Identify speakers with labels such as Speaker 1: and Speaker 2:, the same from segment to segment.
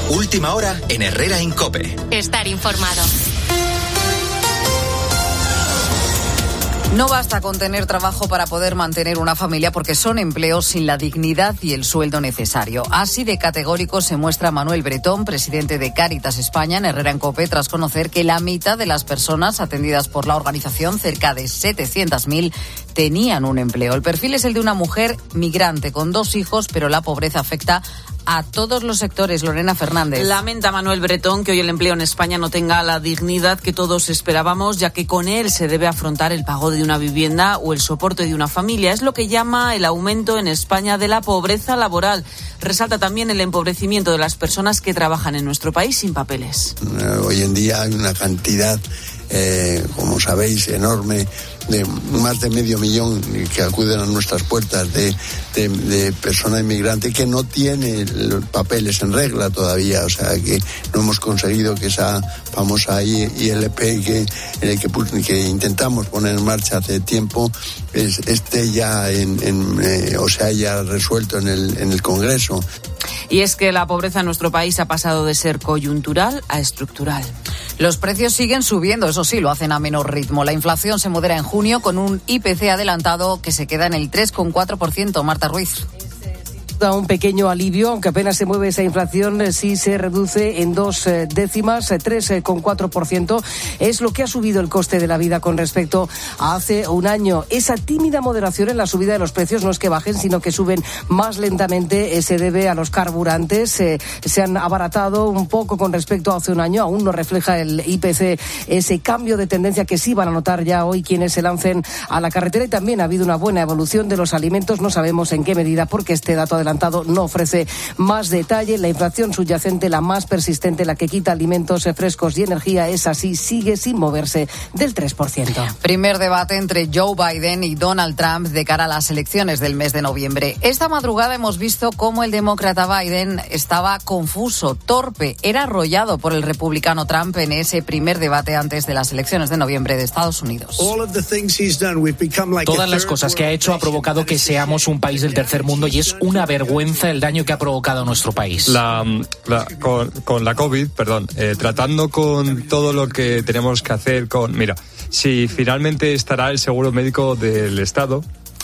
Speaker 1: Última hora en Herrera en COPE.
Speaker 2: Estar informado.
Speaker 3: No basta con tener trabajo para poder mantener una familia porque son empleos sin la dignidad y el sueldo necesario. Así de categórico se muestra Manuel Bretón, presidente de Cáritas España, en Herrera en COPE, tras conocer que la mitad de las personas atendidas por la organización, cerca de 700.000, tenían un empleo. El perfil es el de una mujer migrante con 2 hijos, pero la pobreza afecta a todos los sectores. Lorena Fernández.
Speaker 4: Lamenta Manuel Bretón que hoy el empleo en España no tenga la dignidad que todos esperábamos, ya que con él se debe afrontar el pago de una vivienda o el soporte de una familia. Es lo que llama el aumento en España de la pobreza laboral. Resalta también el empobrecimiento de las personas que trabajan en nuestro país sin papeles.
Speaker 5: Hoy en día hay una cantidad, como sabéis, enorme, de más de 500.000 que acuden a nuestras puertas de personas inmigrantes que no tiene los papeles en regla todavía, o sea que no hemos conseguido que esa famosa ILP que intentamos poner en marcha hace tiempo esté ya o se haya resuelto en el Congreso.
Speaker 4: Y es que la pobreza en nuestro país ha pasado de ser coyuntural a estructural.
Speaker 3: Los precios siguen subiendo, eso sí, lo hacen a menor ritmo. La inflación se modera en junio con un IPC adelantado que se queda en el 3,4%. Marta Ruiz.
Speaker 6: Da un pequeño alivio, aunque apenas se mueve esa inflación, sí se reduce en 2 décimas, 3,4%. Es lo que ha subido el coste de la vida con respecto a hace un año. Esa tímida moderación en la subida de los precios no es que bajen, sino que suben más lentamente. Se debe a los carburantes. Se han abaratado un poco con respecto a hace un año. Aún no refleja el IPC ese cambio de tendencia que sí van a notar ya hoy quienes se lancen a la carretera. Y también ha habido una buena evolución de los alimentos. No sabemos en qué medida, porque este dato adelantado no ofrece más detalle. La inflación subyacente, la más persistente, la que quita alimentos frescos y energía, es así, sigue sin moverse del 3%.
Speaker 3: Primer debate entre Joe Biden y Donald Trump de cara a las elecciones del mes de noviembre. Esta madrugada hemos visto cómo el demócrata Biden estaba confuso, torpe, era arrollado por el republicano Trump en ese primer debate antes de las elecciones de noviembre de Estados Unidos.
Speaker 7: Todas las cosas que ha hecho ha provocado que seamos un país del tercer mundo y es una vergüenza el daño que ha provocado a nuestro país.
Speaker 8: Con la COVID, tratando con todo lo que tenemos que hacer si finalmente estará el seguro médico del Estado.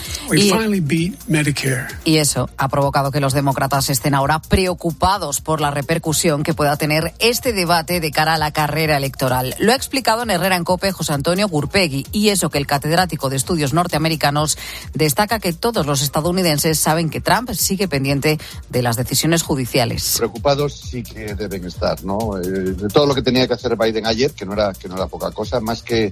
Speaker 3: Y eso ha provocado que los demócratas estén ahora preocupados por la repercusión que pueda tener este debate de cara a la carrera electoral. Lo ha explicado en Herrera en COPE José Antonio Gurpegui, y eso que el catedrático de estudios norteamericanos destaca que todos los estadounidenses saben que Trump sigue pendiente de las decisiones judiciales.
Speaker 9: Preocupados sí que deben estar, ¿no? De todo lo que tenía que hacer Biden ayer, que no era poca cosa, más que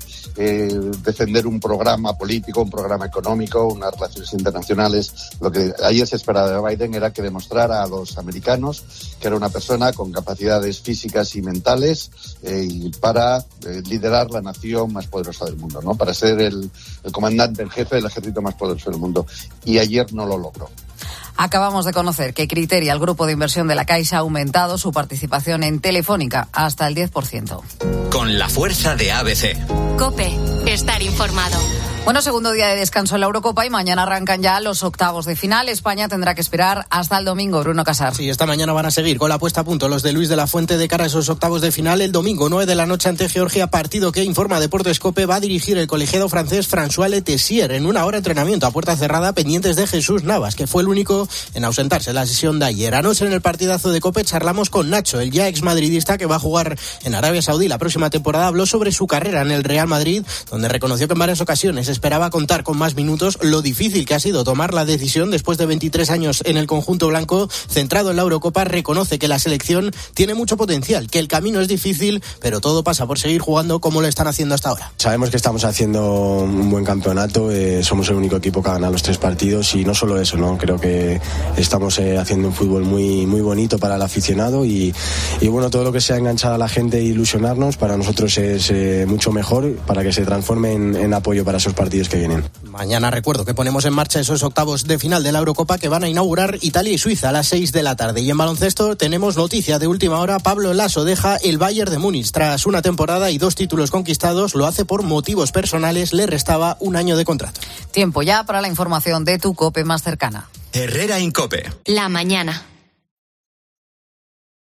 Speaker 9: defender un programa político, un programa económico, unas relaciones internacionales. Lo que ayer se esperaba de Biden era que demostrara a los americanos que era una persona con capacidades físicas y mentales y para liderar la nación más poderosa del mundo, ¿no? Para ser el comandante en jefe del ejército más poderoso del mundo. Y ayer no lo logró.
Speaker 3: Acabamos de conocer que Criteria, el grupo de inversión de la Caixa, ha aumentado su participación en Telefónica hasta el 10%.
Speaker 1: Con la fuerza de ABC.
Speaker 2: COPE, estar informado.
Speaker 3: Bueno, segundo día de descanso en la Eurocopa y mañana arrancan ya los octavos de final. España tendrá que esperar hasta el domingo. Bruno Casar.
Speaker 10: Sí, esta mañana van a seguir con la puesta a punto los de Luis de la Fuente de cara a esos octavos de final. El domingo, 9 de la noche ante Georgia, partido que, informa Deportes COPE, va a dirigir el colegiado francés François Letessier en una hora de entrenamiento a puerta cerrada, pendientes de Jesús Navas, que fue el único en ausentarse en la sesión de ayer. Anoche en el partidazo de COPE charlamos con Nacho, el ya exmadridista que va a jugar en Arabia Saudí la próxima temporada. Habló sobre su carrera en el Real Madrid, donde reconoció que en varias ocasiones esperaba contar con más minutos, lo difícil que ha sido tomar la decisión después de 23 años en el conjunto blanco. Centrado en la Eurocopa, reconoce que la selección tiene mucho potencial, que el camino es difícil, pero todo pasa por seguir jugando como lo están haciendo hasta ahora.
Speaker 11: Sabemos que estamos haciendo un buen campeonato, somos el único equipo que ha ganado los 3 partidos y no solo eso, ¿no? Creo que estamos haciendo un fútbol muy, muy bonito para el aficionado y bueno, todo lo que sea enganchar a la gente e ilusionarnos para nosotros es mucho mejor para que se transforme en apoyo para esos partidos que vienen.
Speaker 10: Mañana recuerdo que ponemos en marcha esos octavos de final de la Eurocopa que van a inaugurar Italia y Suiza a las 6 de la tarde. Y en baloncesto tenemos noticia de última hora. Pablo Laso deja el Bayern de Múnich tras una temporada y 2 títulos conquistados. Lo hace por motivos personales, le restaba un año de contrato.
Speaker 3: Tiempo ya para la información de tu COPE más cercana.
Speaker 1: Herrera en COPE.
Speaker 2: La mañana.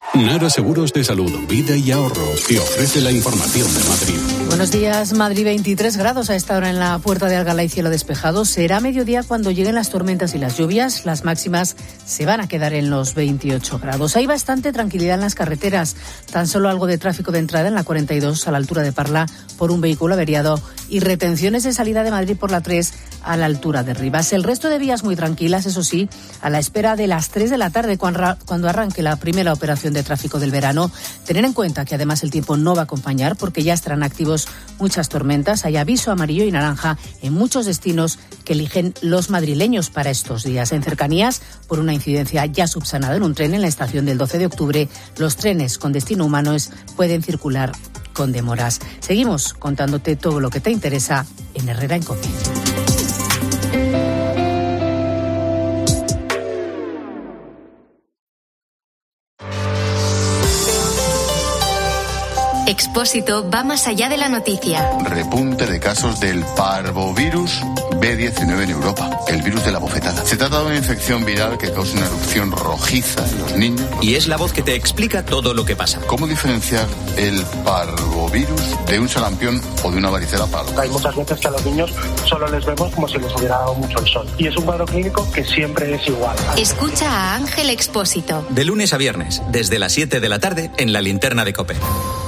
Speaker 12: Nara Seguros de Salud, Vida y Ahorro, que ofrece la información de Madrid.
Speaker 13: Buenos días, Madrid, 23 grados a esta hora en la Puerta de Alcalá y cielo despejado. Será mediodía cuando lleguen las tormentas y las lluvias. Las máximas se van a quedar en los 28 grados. Hay bastante tranquilidad en las carreteras. Tan solo algo de tráfico de entrada en la 42 a la altura de Parla por un vehículo averiado y retenciones de salida de Madrid por la 3 a la altura de Rivas. El resto de vías muy tranquilas, eso sí, a la espera de las 3 de la tarde cuando arranque la primera operación de tráfico del verano. Tener en cuenta que además el tiempo no va a acompañar porque ya estarán activos muchas tormentas. Hay aviso amarillo y naranja en muchos destinos que eligen los madrileños para estos días. En cercanías, por una incidencia ya subsanada en un tren en la estación del 12 de octubre, los trenes con destino humanos pueden circular con demoras. Seguimos contándote todo lo que te interesa en Herrera en COPE.
Speaker 2: Expósito va más allá de la noticia.
Speaker 14: Repunte de casos del parvovirus B19 en Europa, el virus de la bofetada. Se trata de una infección viral que causa una erupción rojiza en los niños.
Speaker 1: Y es la voz que te explica todo lo que pasa.
Speaker 14: ¿Cómo diferenciar el parvovirus de un sarampión o de una varicela parva?
Speaker 15: Hay muchas veces que a los niños solo les vemos como si les hubiera dado mucho el sol. Y es un cuadro clínico que siempre es igual.
Speaker 2: Escucha a Ángel Expósito.
Speaker 1: De lunes a viernes, desde las 7 de la tarde, en La Linterna de COPE.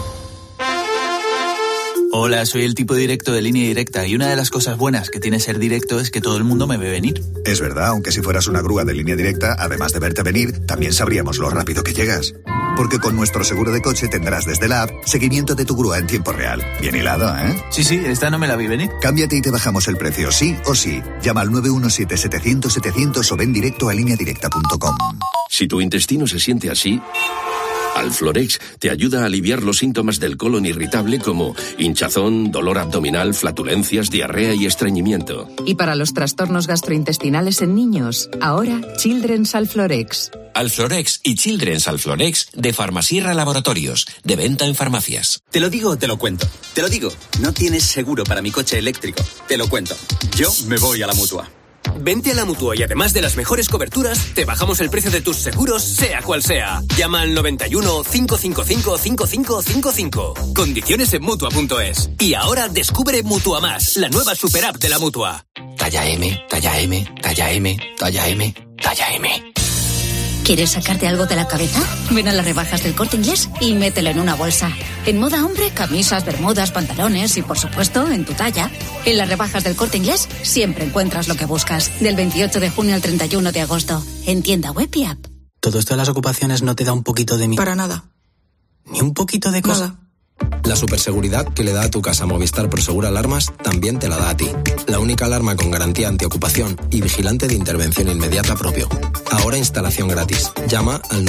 Speaker 16: Hola, soy el tipo directo de Línea Directa y una de las cosas buenas que tiene ser directo es que todo el mundo me ve venir.
Speaker 17: Es verdad, aunque si fueras una grúa de Línea Directa, además de verte venir, también sabríamos lo rápido que llegas. Porque con nuestro seguro de coche tendrás desde la app seguimiento de tu grúa en tiempo real. Bien hilado, ¿eh?
Speaker 16: Sí, esta no me la vi venir.
Speaker 17: Cámbiate y te bajamos el precio, sí o sí. Llama al 917-700-700 o ven directo a lineadirecta.com.
Speaker 18: Si tu intestino se siente así, Alflorex te ayuda a aliviar los síntomas del colon irritable como hinchazón, dolor abdominal, flatulencias, diarrea y estreñimiento.
Speaker 19: Y para los trastornos gastrointestinales en niños, ahora Children's Alflorex.
Speaker 20: Alflorex y Children's Alflorex de Farmasierra Laboratorios, de venta en farmacias.
Speaker 21: Te lo digo o te lo cuento. Te lo digo, no tienes seguro para mi coche eléctrico. Te lo cuento. Yo me voy a la Mutua. Vente a la Mutua y además de las mejores coberturas, te bajamos el precio de tus seguros, sea cual sea. Llama al 91 555 5555. Condiciones en Mutua.es. Y ahora descubre Mutua Más, la nueva super app de la Mutua.
Speaker 20: Talla M, talla M, talla M, talla M, talla M.
Speaker 22: ¿Quieres sacarte algo de la cabeza? Ven a las rebajas del Corte Inglés y mételo en una bolsa. En moda hombre, camisas, bermudas, pantalones y, por supuesto, en tu talla. En las rebajas del Corte Inglés siempre encuentras lo que buscas. Del 28 de junio al 31 de agosto. En tienda web y app.
Speaker 23: ¿Todo esto de las ocupaciones no te da un poquito de miedo?
Speaker 24: Para nada.
Speaker 23: ¿Ni un poquito de cosa?
Speaker 24: Nada.
Speaker 25: La superseguridad que le da a tu casa Movistar Prosegur Alarmas también te la da a ti. La única alarma con garantía antiocupación y vigilante de intervención inmediata propio. Ahora instalación gratis. Llama al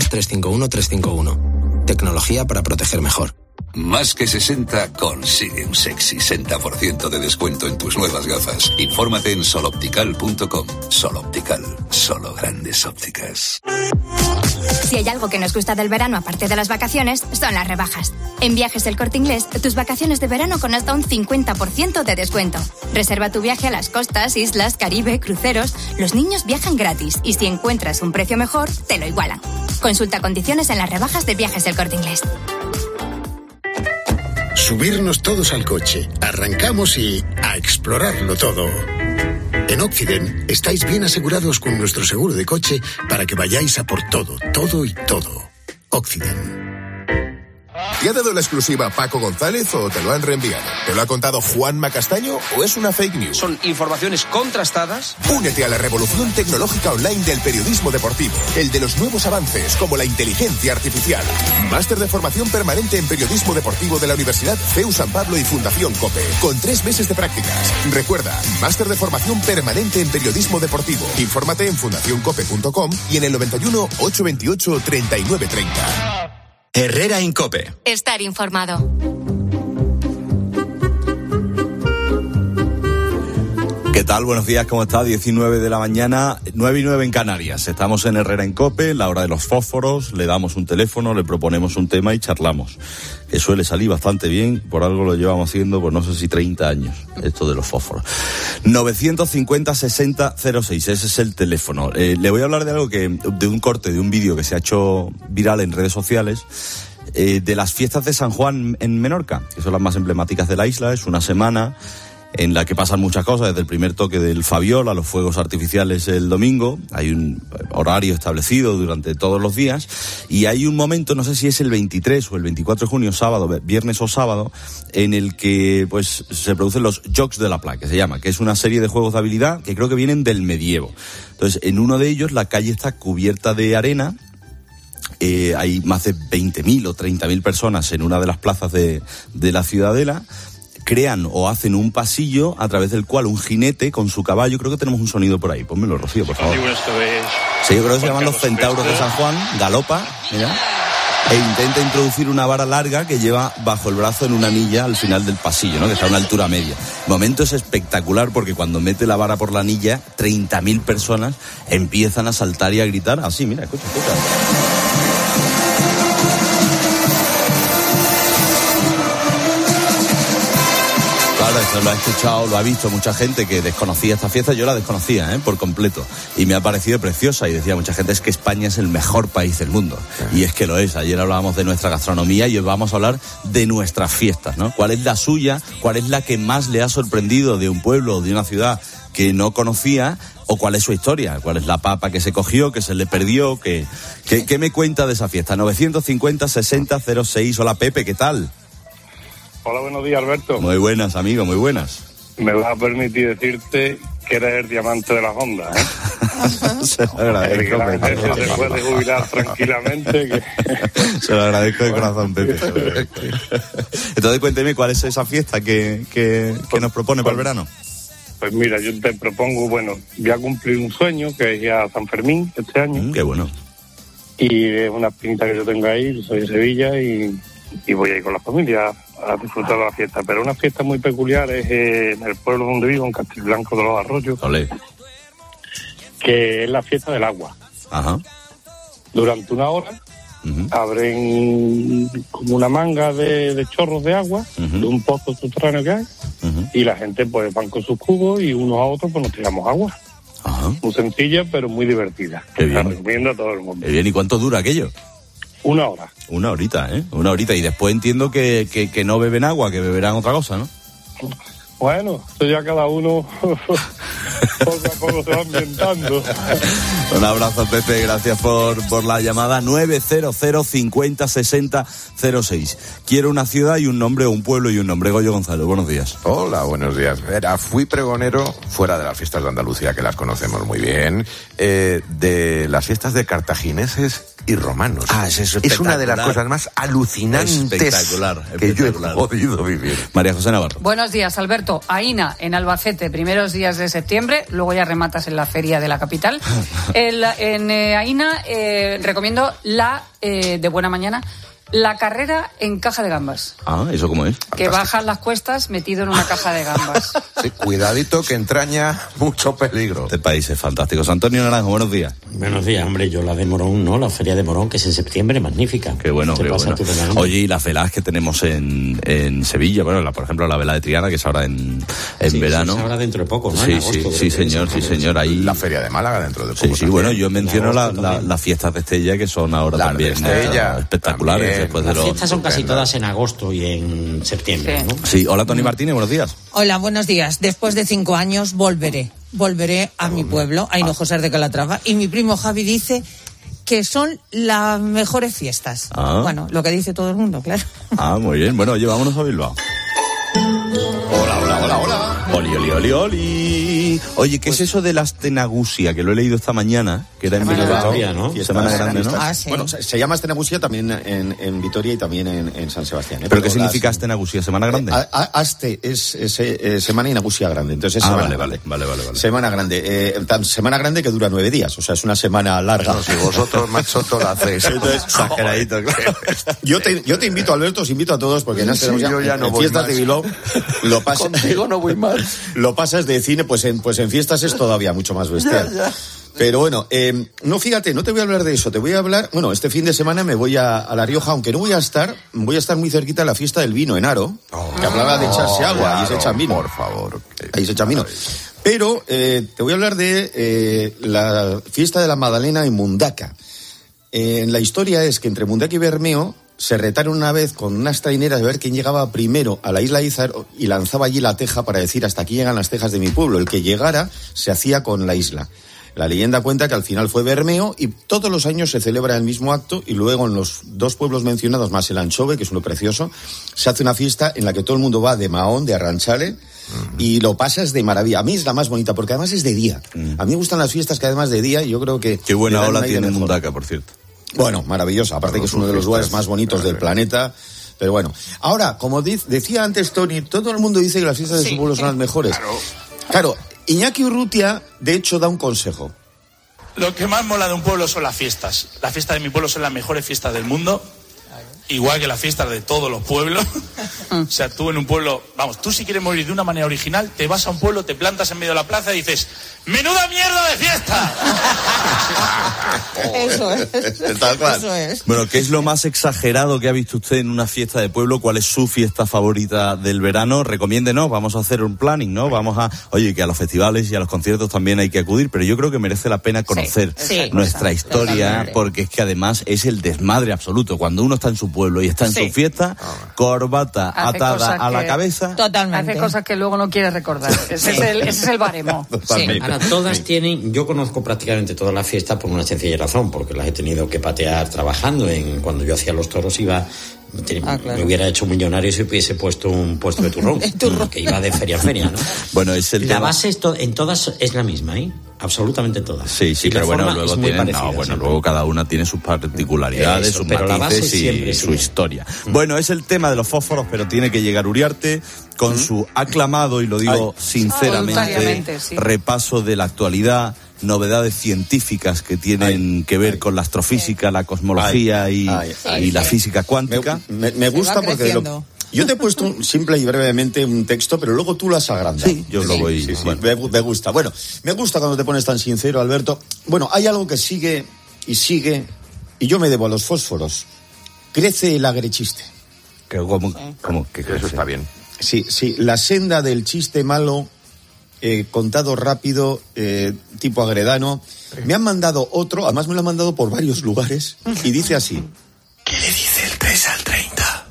Speaker 25: 900-351-351. Tecnología para proteger mejor.
Speaker 26: Más que 60 consigue un sexy 60% de descuento en tus nuevas gafas. Infórmate en soloptical.com. Soloptical, solo grandes ópticas.
Speaker 27: Si hay algo que nos gusta del verano aparte de las vacaciones, son las rebajas. En Viajes El Corte Inglés, tus vacaciones de verano con hasta un 50% de descuento. Reserva tu viaje a las costas, islas, Caribe, cruceros. Los niños viajan gratis y si encuentras un precio mejor, te lo igualan. Consulta condiciones en las rebajas de Viajes El Corte Inglés.
Speaker 28: Subirnos todos al coche, arrancamos y a explorarlo todo. En Occident estáis bien asegurados con nuestro seguro de coche para que vayáis a por todo, todo y todo. Occident.
Speaker 29: ¿Te ha dado la exclusiva Paco González o te lo han reenviado? ¿Te lo ha contado Juanma Castaño o es una fake news?
Speaker 30: Son informaciones contrastadas.
Speaker 29: Únete a la revolución tecnológica online del periodismo deportivo, el de los nuevos avances como la inteligencia artificial. Máster de formación permanente en periodismo deportivo de la Universidad CEU San Pablo y Fundación COPE, con 3 meses de prácticas. Recuerda, máster de formación permanente en periodismo deportivo. Infórmate en fundacioncope.com y en el 91 828 3930.
Speaker 1: Herrera en COPE.
Speaker 2: Estar informado.
Speaker 3: ¿Qué tal? Buenos días, ¿cómo está? 19 de la mañana, 9:09 en Canarias. Estamos en Herrera en COPE, la hora de los fósforos, le damos un teléfono, le proponemos un tema y charlamos. Que suele salir bastante bien, por algo lo llevamos haciendo, pues no sé si 30 años, esto de los fósforos. 950-60-06, ese es el teléfono. Le voy a hablar de algo de un corte, de un vídeo que se ha hecho viral en redes sociales, de las fiestas de San Juan en Menorca, que son las más emblemáticas de la isla. Es una semana en la que pasan muchas cosas, desde el primer toque del Fabiol a los fuegos artificiales el domingo. Hay un horario establecido durante todos los días y hay un momento, no sé si es el 23 o el 24 de junio, sábado, viernes o sábado, en el que pues se producen los Jocs de la Pla, que se llama, que es una serie de juegos de habilidad que creo que vienen del medievo. Entonces, en uno de ellos la calle está cubierta de arena. Hay más de 20.000 o 30.000 personas en una de las plazas de la ciudadela. Crean o hacen un pasillo a través del cual un jinete con su caballo, creo que tenemos un sonido por ahí, pónmelo, Rocío, por favor. Sí, yo creo que se llaman los centauros de San Juan, galopa, mira, e intenta introducir una vara larga que lleva bajo el brazo en una anilla al final del pasillo, ¿no? Que está a una altura media. El momento es espectacular porque cuando mete la vara por la anilla, 30.000 personas empiezan a saltar y a gritar así, mira, escucha. Claro, eso lo ha escuchado, lo ha visto mucha gente que desconocía esta fiesta. Yo la desconocía, por completo. Y me ha parecido preciosa. Y decía mucha gente, es que España es el mejor país del mundo. Y es que lo es. Ayer hablábamos de nuestra gastronomía y hoy vamos a hablar de nuestras fiestas, ¿no? ¿Cuál es la suya? ¿Cuál es la que más le ha sorprendido de un pueblo o de una ciudad que no conocía? ¿O cuál es su historia? ¿Cuál es la papa que se cogió, que se le perdió? ¿Qué me cuenta de esa fiesta? 950-60-06. Hola, Pepe, ¿qué tal?
Speaker 4: Hola, buenos días, Alberto.
Speaker 3: Muy buenas, amigo, muy buenas.
Speaker 4: Me vas a permitir decirte que eres el diamante de las ondas, ¿eh?
Speaker 3: Se lo agradezco.
Speaker 4: La gente se puede jubilar tranquilamente.
Speaker 3: Se lo agradezco de corazón, Pepe. Entonces, cuénteme, ¿cuál es esa fiesta que nos propone para el verano?
Speaker 4: Pues mira, yo te propongo, voy a cumplir un sueño, que es ya San Fermín este año.
Speaker 3: Qué bueno.
Speaker 4: Y es una espinita que yo tengo ahí, yo soy de Sevilla y voy a ir con la familia a disfrutar de la fiesta. Pero una fiesta muy peculiar es en el pueblo donde vivo, en Castilblanco de los Arroyos.
Speaker 3: Olé.
Speaker 4: Que es la fiesta del agua.
Speaker 3: Ajá.
Speaker 4: Durante una hora abren como una manga de chorros de agua de un pozo subterráneo que hay y la gente pues van con sus cubos y unos a otros pues nos tiramos agua.
Speaker 3: Ajá.
Speaker 4: Muy sencilla pero muy divertida.
Speaker 3: Qué bien.
Speaker 4: La recomiendo a todo el mundo.
Speaker 3: Qué bien. ¿Y cuánto dura aquello?
Speaker 4: Una hora.
Speaker 3: Una horita, ¿eh? Una horita. Y después entiendo que no beben agua, que beberán otra cosa, ¿no?
Speaker 4: Bueno, eso ya cada uno poco a poco se va ambientando.
Speaker 3: Un abrazo, Pepe, gracias por la llamada. 900-50-60-06. Quiero una ciudad y un nombre, o un pueblo y un nombre. Goyo Gonzalo, buenos días.
Speaker 5: Hola, buenos días. Fui pregonero, fuera de las fiestas de Andalucía, que las conocemos muy bien, de las fiestas de cartagineses y romanos. Es una de las cosas más alucinantes que yo he podido vivir.
Speaker 3: María José Navarro.
Speaker 6: Buenos días, Alberto. Aina, en Albacete, primeros días de septiembre, luego ya rematas en la feria de la capital. En Aina recomiendo de buena mañana, la carrera en caja de gambas.
Speaker 3: Ah, ¿eso cómo es?
Speaker 6: Que bajas las cuestas metido en una caja de gambas.
Speaker 5: Sí, cuidadito que entraña mucho peligro.
Speaker 3: Este país es fantástico. Antonio Naranjo, buenos días.
Speaker 7: Buenos días, hombre. Yo la de Morón, ¿no? La feria de Morón, que es en septiembre, magnífica.
Speaker 3: Qué bueno, qué bueno. Oye, y las veladas que tenemos en Sevilla, por ejemplo, la vela de Triana, que es ahora en verano.
Speaker 7: Es ahora dentro de poco, ¿no?
Speaker 3: Sí, señor. Ahí...
Speaker 5: La feria de Málaga dentro de poco.
Speaker 3: Sí, bueno, yo menciono las fiestas de Estella, que son ahora también espectaculares.
Speaker 7: Las fiestas son casi todas en agosto y en septiembre, ¿no?
Speaker 3: Sí, hola Tony Martínez, buenos días.
Speaker 8: Hola, buenos días. Después de 5 años volveré a mi pueblo, a Hinojosa de Calatrava, y mi primo Javi dice que son las mejores fiestas. Bueno, lo que dice todo el mundo, claro.
Speaker 3: Muy bien. Bueno, oye, vámonos a Bilbao. Hola. Oli. Oye, ¿qué es eso de la astenagusia? Que lo he leído esta mañana, que era en Bilbao, ¿no? Semana Grande, ¿no?
Speaker 9: Sí. Bueno, se llama astenagusia también en Vitoria y también en San Sebastián.
Speaker 3: ¿Pero qué significa astenagusia? ¿Semana Grande?
Speaker 9: Aste es Semana y Nagusia Grande. Entonces
Speaker 3: vale.
Speaker 9: Semana Grande. Semana Grande que dura 9 días, o sea, es una semana larga.
Speaker 5: No, si vosotros, machoto, lo hacéis.
Speaker 9: Entonces, exageradito, claro. Yo te invito, Alberto, os invito a todos, porque en fiestas de Bilbao lo pasas...
Speaker 5: Contigo no voy mal.
Speaker 9: Lo pasas de cine, pues en pues en fiestas es todavía mucho más bestial. Pero bueno, no, fíjate, no te voy a hablar de eso, te voy a hablar... Bueno, este fin de semana me voy a La Rioja, aunque no voy a estar muy cerquita de la fiesta del vino en Aro, que hablaba de echarse agua, y se echan vino.
Speaker 5: Por favor.
Speaker 9: Ahí se echan vino. Pero te voy a hablar de la fiesta de la Magdalena en Mundaca. La historia es que entre Mundaca y Bermeo se retaron una vez con unas traineras de ver quién llegaba primero a la isla Izar y lanzaba allí la teja para decir hasta aquí llegan las tejas de mi pueblo. El que llegara se hacía con la isla. La leyenda cuenta que al final fue Bermeo y todos los años se celebra el mismo acto y luego en los dos pueblos mencionados más el Anchove, que es uno precioso, se hace una fiesta en la que todo el mundo va de Mahón, de Arranchale, y lo pasas de maravilla. A mí es la más bonita porque además es de día. A mí me gustan las fiestas que además de día y yo creo que...
Speaker 3: Qué buena ola tiene Mundaca, por cierto.
Speaker 9: Bueno, maravillosa, aparte que es uno de los lugares más bonitos del planeta, pero bueno. Ahora, como decía antes Tony, todo el mundo dice que las fiestas de su pueblo son las mejores. Claro, Iñaki Urrutia, de hecho, da un consejo.
Speaker 10: Lo que más mola de un pueblo son las fiestas. Las fiestas de mi pueblo son las mejores fiestas del mundo, igual que las fiestas de todos los pueblos. O sea, tú en un pueblo, vamos, tú si quieres morir de una manera original, te vas a un pueblo, te plantas en medio de la plaza y dices, ¡menuda mierda de fiesta!
Speaker 8: Eso es.
Speaker 9: Tal cual.
Speaker 8: Eso es.
Speaker 3: Bueno, ¿qué es lo más exagerado que ha visto usted en una fiesta de pueblo? ¿Cuál es su fiesta favorita del verano? Recomiéndenos, vamos a hacer un planning, ¿no? Oye, que a los festivales y a los conciertos también hay que acudir, pero yo creo que merece la pena conocer nuestra historia, totalmente. Porque es que además es el desmadre absoluto. Cuando uno está en su pueblo y está en su fiesta, corbata atada a la cabeza.
Speaker 8: Totalmente.
Speaker 6: Hace cosas que luego no quiere recordar. Ese es el baremo.
Speaker 7: Ahora, todas tienen... Yo conozco prácticamente todas las fiestas por una sencilla razón, porque las he tenido que patear trabajando. Cuando yo hacía los toros iba...
Speaker 8: Claro.
Speaker 7: Me hubiera hecho millonario si hubiese puesto un puesto de turrón, que iba de feria a feria, ¿no?
Speaker 3: Bueno, es el
Speaker 7: la
Speaker 3: tema...
Speaker 7: base en todas es la misma, ¿eh? Absolutamente todas.
Speaker 3: Sí, pero bueno, luego luego cada una tiene sus particularidades, sus matices y su historia. Bueno, es el tema de los fósforos, pero tiene que llegar Uriarte con su aclamado, y lo digo sinceramente, repaso de la actualidad, novedades científicas que tienen que ver con la astrofísica, la cosmología y la física cuántica.
Speaker 9: Me gusta porque yo te he puesto simple y brevemente un texto, pero luego tú lo has agrandado.
Speaker 3: Sí, yo lo voy...
Speaker 9: Sí, bueno. Me gusta. Bueno, me gusta cuando te pones tan sincero, Alberto. Bueno, hay algo que sigue, y yo me debo a los fósforos. Crece el agrechiste.
Speaker 3: ¿Cómo que crece?
Speaker 5: Eso está bien.
Speaker 9: Sí, la senda del chiste malo... contado rápido, tipo agredano. Me han mandado otro, además me lo han mandado por varios lugares, y dice así.
Speaker 23: ¿Qué le dice el 3 al 30?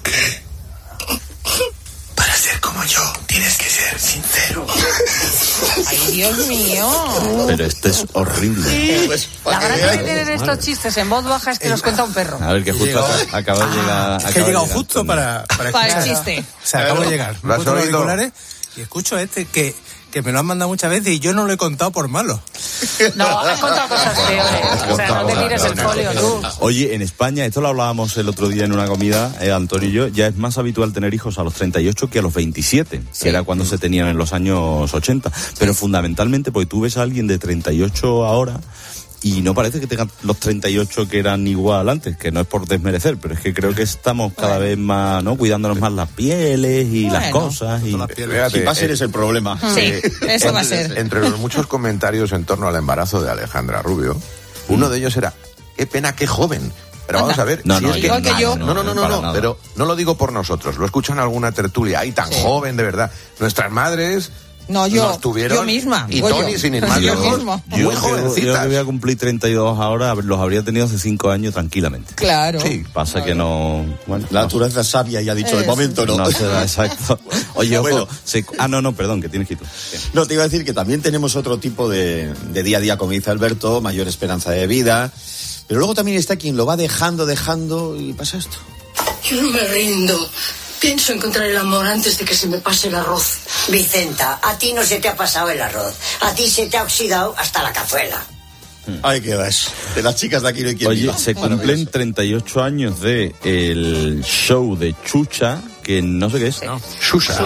Speaker 23: Para ser como yo, tienes que ser sincero.
Speaker 8: ¡Ay, Dios mío!
Speaker 3: Pero esto es horrible.
Speaker 6: Sí, pues, la verdad que tienen estos chistes en voz baja es que los cuenta un perro.
Speaker 3: A ver, que justo acaba de llegar...
Speaker 23: Es que he llegado justo para
Speaker 8: el chiste.
Speaker 23: O sea, acabo de llegar.
Speaker 5: ¿Lo has oído?
Speaker 23: Y escucho que me lo han mandado muchas veces y yo no lo he contado por malo.
Speaker 6: No, has contado cosas peores. O sea, no te tires el folio tú.
Speaker 3: Oye, en España, esto lo hablábamos el otro día en una comida, Antonio y yo, ya es más habitual tener hijos a los 38 que a los 27, que era cuando se tenían en los años 80. Pero fundamentalmente, porque tú ves a alguien de 38 ahora... Y no parece que tengan los 38 que eran igual antes, que no es por desmerecer, pero es que creo que estamos cada vez más, ¿no? Cuidándonos más las pieles y las cosas. Y va
Speaker 9: a ser ese el problema.
Speaker 8: Sí, eso va a ser.
Speaker 5: Entre los muchos comentarios en torno al embarazo de Alejandra Rubio, uno de ellos era, qué pena, qué joven. Pero vamos a ver,
Speaker 8: igual que yo.
Speaker 5: No, pero no lo digo por nosotros, lo escuchan en alguna tertulia, ay, tan joven, de verdad. Nuestras madres...
Speaker 8: No, yo misma.
Speaker 5: Y Tony, sin ir más lejos,
Speaker 3: yo que voy a cumplir 32 ahora, los habría tenido hace 5 años tranquilamente.
Speaker 8: Claro.
Speaker 3: Sí, pasa que no... Bueno,
Speaker 9: la naturaleza sabia ya ha dicho, de momento no.
Speaker 3: No se da, exacto. Oye, ojo, perdón, que tienes que ir tú.
Speaker 9: No, te iba a decir que también tenemos otro tipo de día a día, como dice Alberto, mayor esperanza de vida, pero luego también está quien lo va dejando, y pasa esto.
Speaker 11: Yo no me rindo. Pienso encontrar el amor antes de que se me pase el arroz.
Speaker 12: Vicenta, a ti no se te ha pasado el arroz. A ti se te ha oxidado hasta la cazuela.
Speaker 9: Ahí queda eso. De las chicas de aquí no hay quien viva.
Speaker 3: Se cumplen 38 años de el show de Chucha, que no sé qué es.
Speaker 5: Xuxa.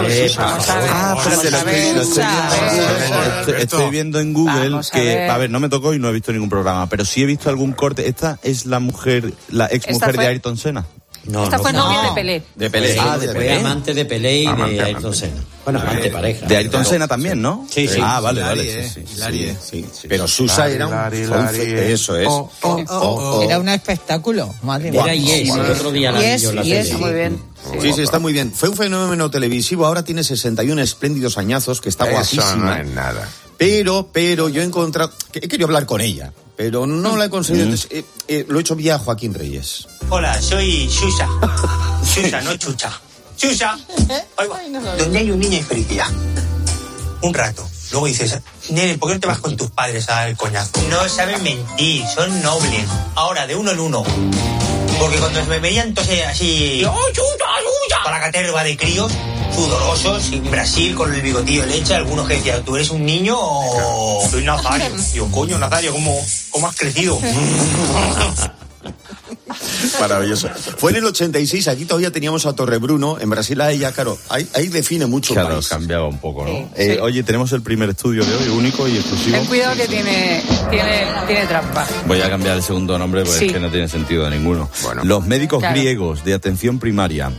Speaker 3: Estoy viendo en Google que, a ver, no me tocó y no he visto ningún programa, pero sí he visto algún corte. Esta es la ex mujer de Ayrton Senna.
Speaker 6: Esta fue novia de Pelé.
Speaker 9: De Pelé.
Speaker 7: De Pelé. Amante de Pelé y de Ayrton Senna. Bueno, amante pareja.
Speaker 3: De Ayrton Senna también, ¿no?
Speaker 7: Sí.
Speaker 3: Vale.
Speaker 9: Sí. Pero Susa era un... Eso es.
Speaker 8: Era un espectáculo. Madre mía.
Speaker 7: Era Yes, el otro día la vi yo en la tele.
Speaker 6: Muy bien.
Speaker 9: Sí, está muy bien. Fue un fenómeno televisivo, ahora tiene 61 espléndidos añazos, que está guapísima.
Speaker 5: Eso no es nada.
Speaker 9: Pero yo he encontrado... He querido hablar con ella, pero no la he conseguido. Entonces, lo he hecho vía Joaquín Reyes.
Speaker 13: Hola, soy Susa. Susa, no Chucha. Susa. Donde hay un niño hay felicidad. Un rato. Luego dices, nene, ¿por qué no te vas con tus padres al coñazo? No saben mentir, son nobles. Ahora, de uno en uno. Porque cuando me veían entonces así... Para la caterva de críos, sudorosos, en Brasil, con el bigotillo de leche, algunos que decían, ¿tú eres un niño o...? Soy Nazario. Digo, coño, Nazario, ¿cómo has crecido?
Speaker 9: Maravilloso. Fue en el 86, aquí todavía teníamos a Torrebruno, en Brasil a ella, claro, ahí define mucho el país.
Speaker 3: Cambiaba un poco, ¿no?
Speaker 6: Sí.
Speaker 3: Oye, tenemos el primer estudio de hoy, único y exclusivo.
Speaker 6: Ten cuidado que tiene trampa.
Speaker 3: Voy a cambiar el segundo nombre porque es que no tiene sentido de ninguno. Bueno. Los médicos griegos de atención primaria,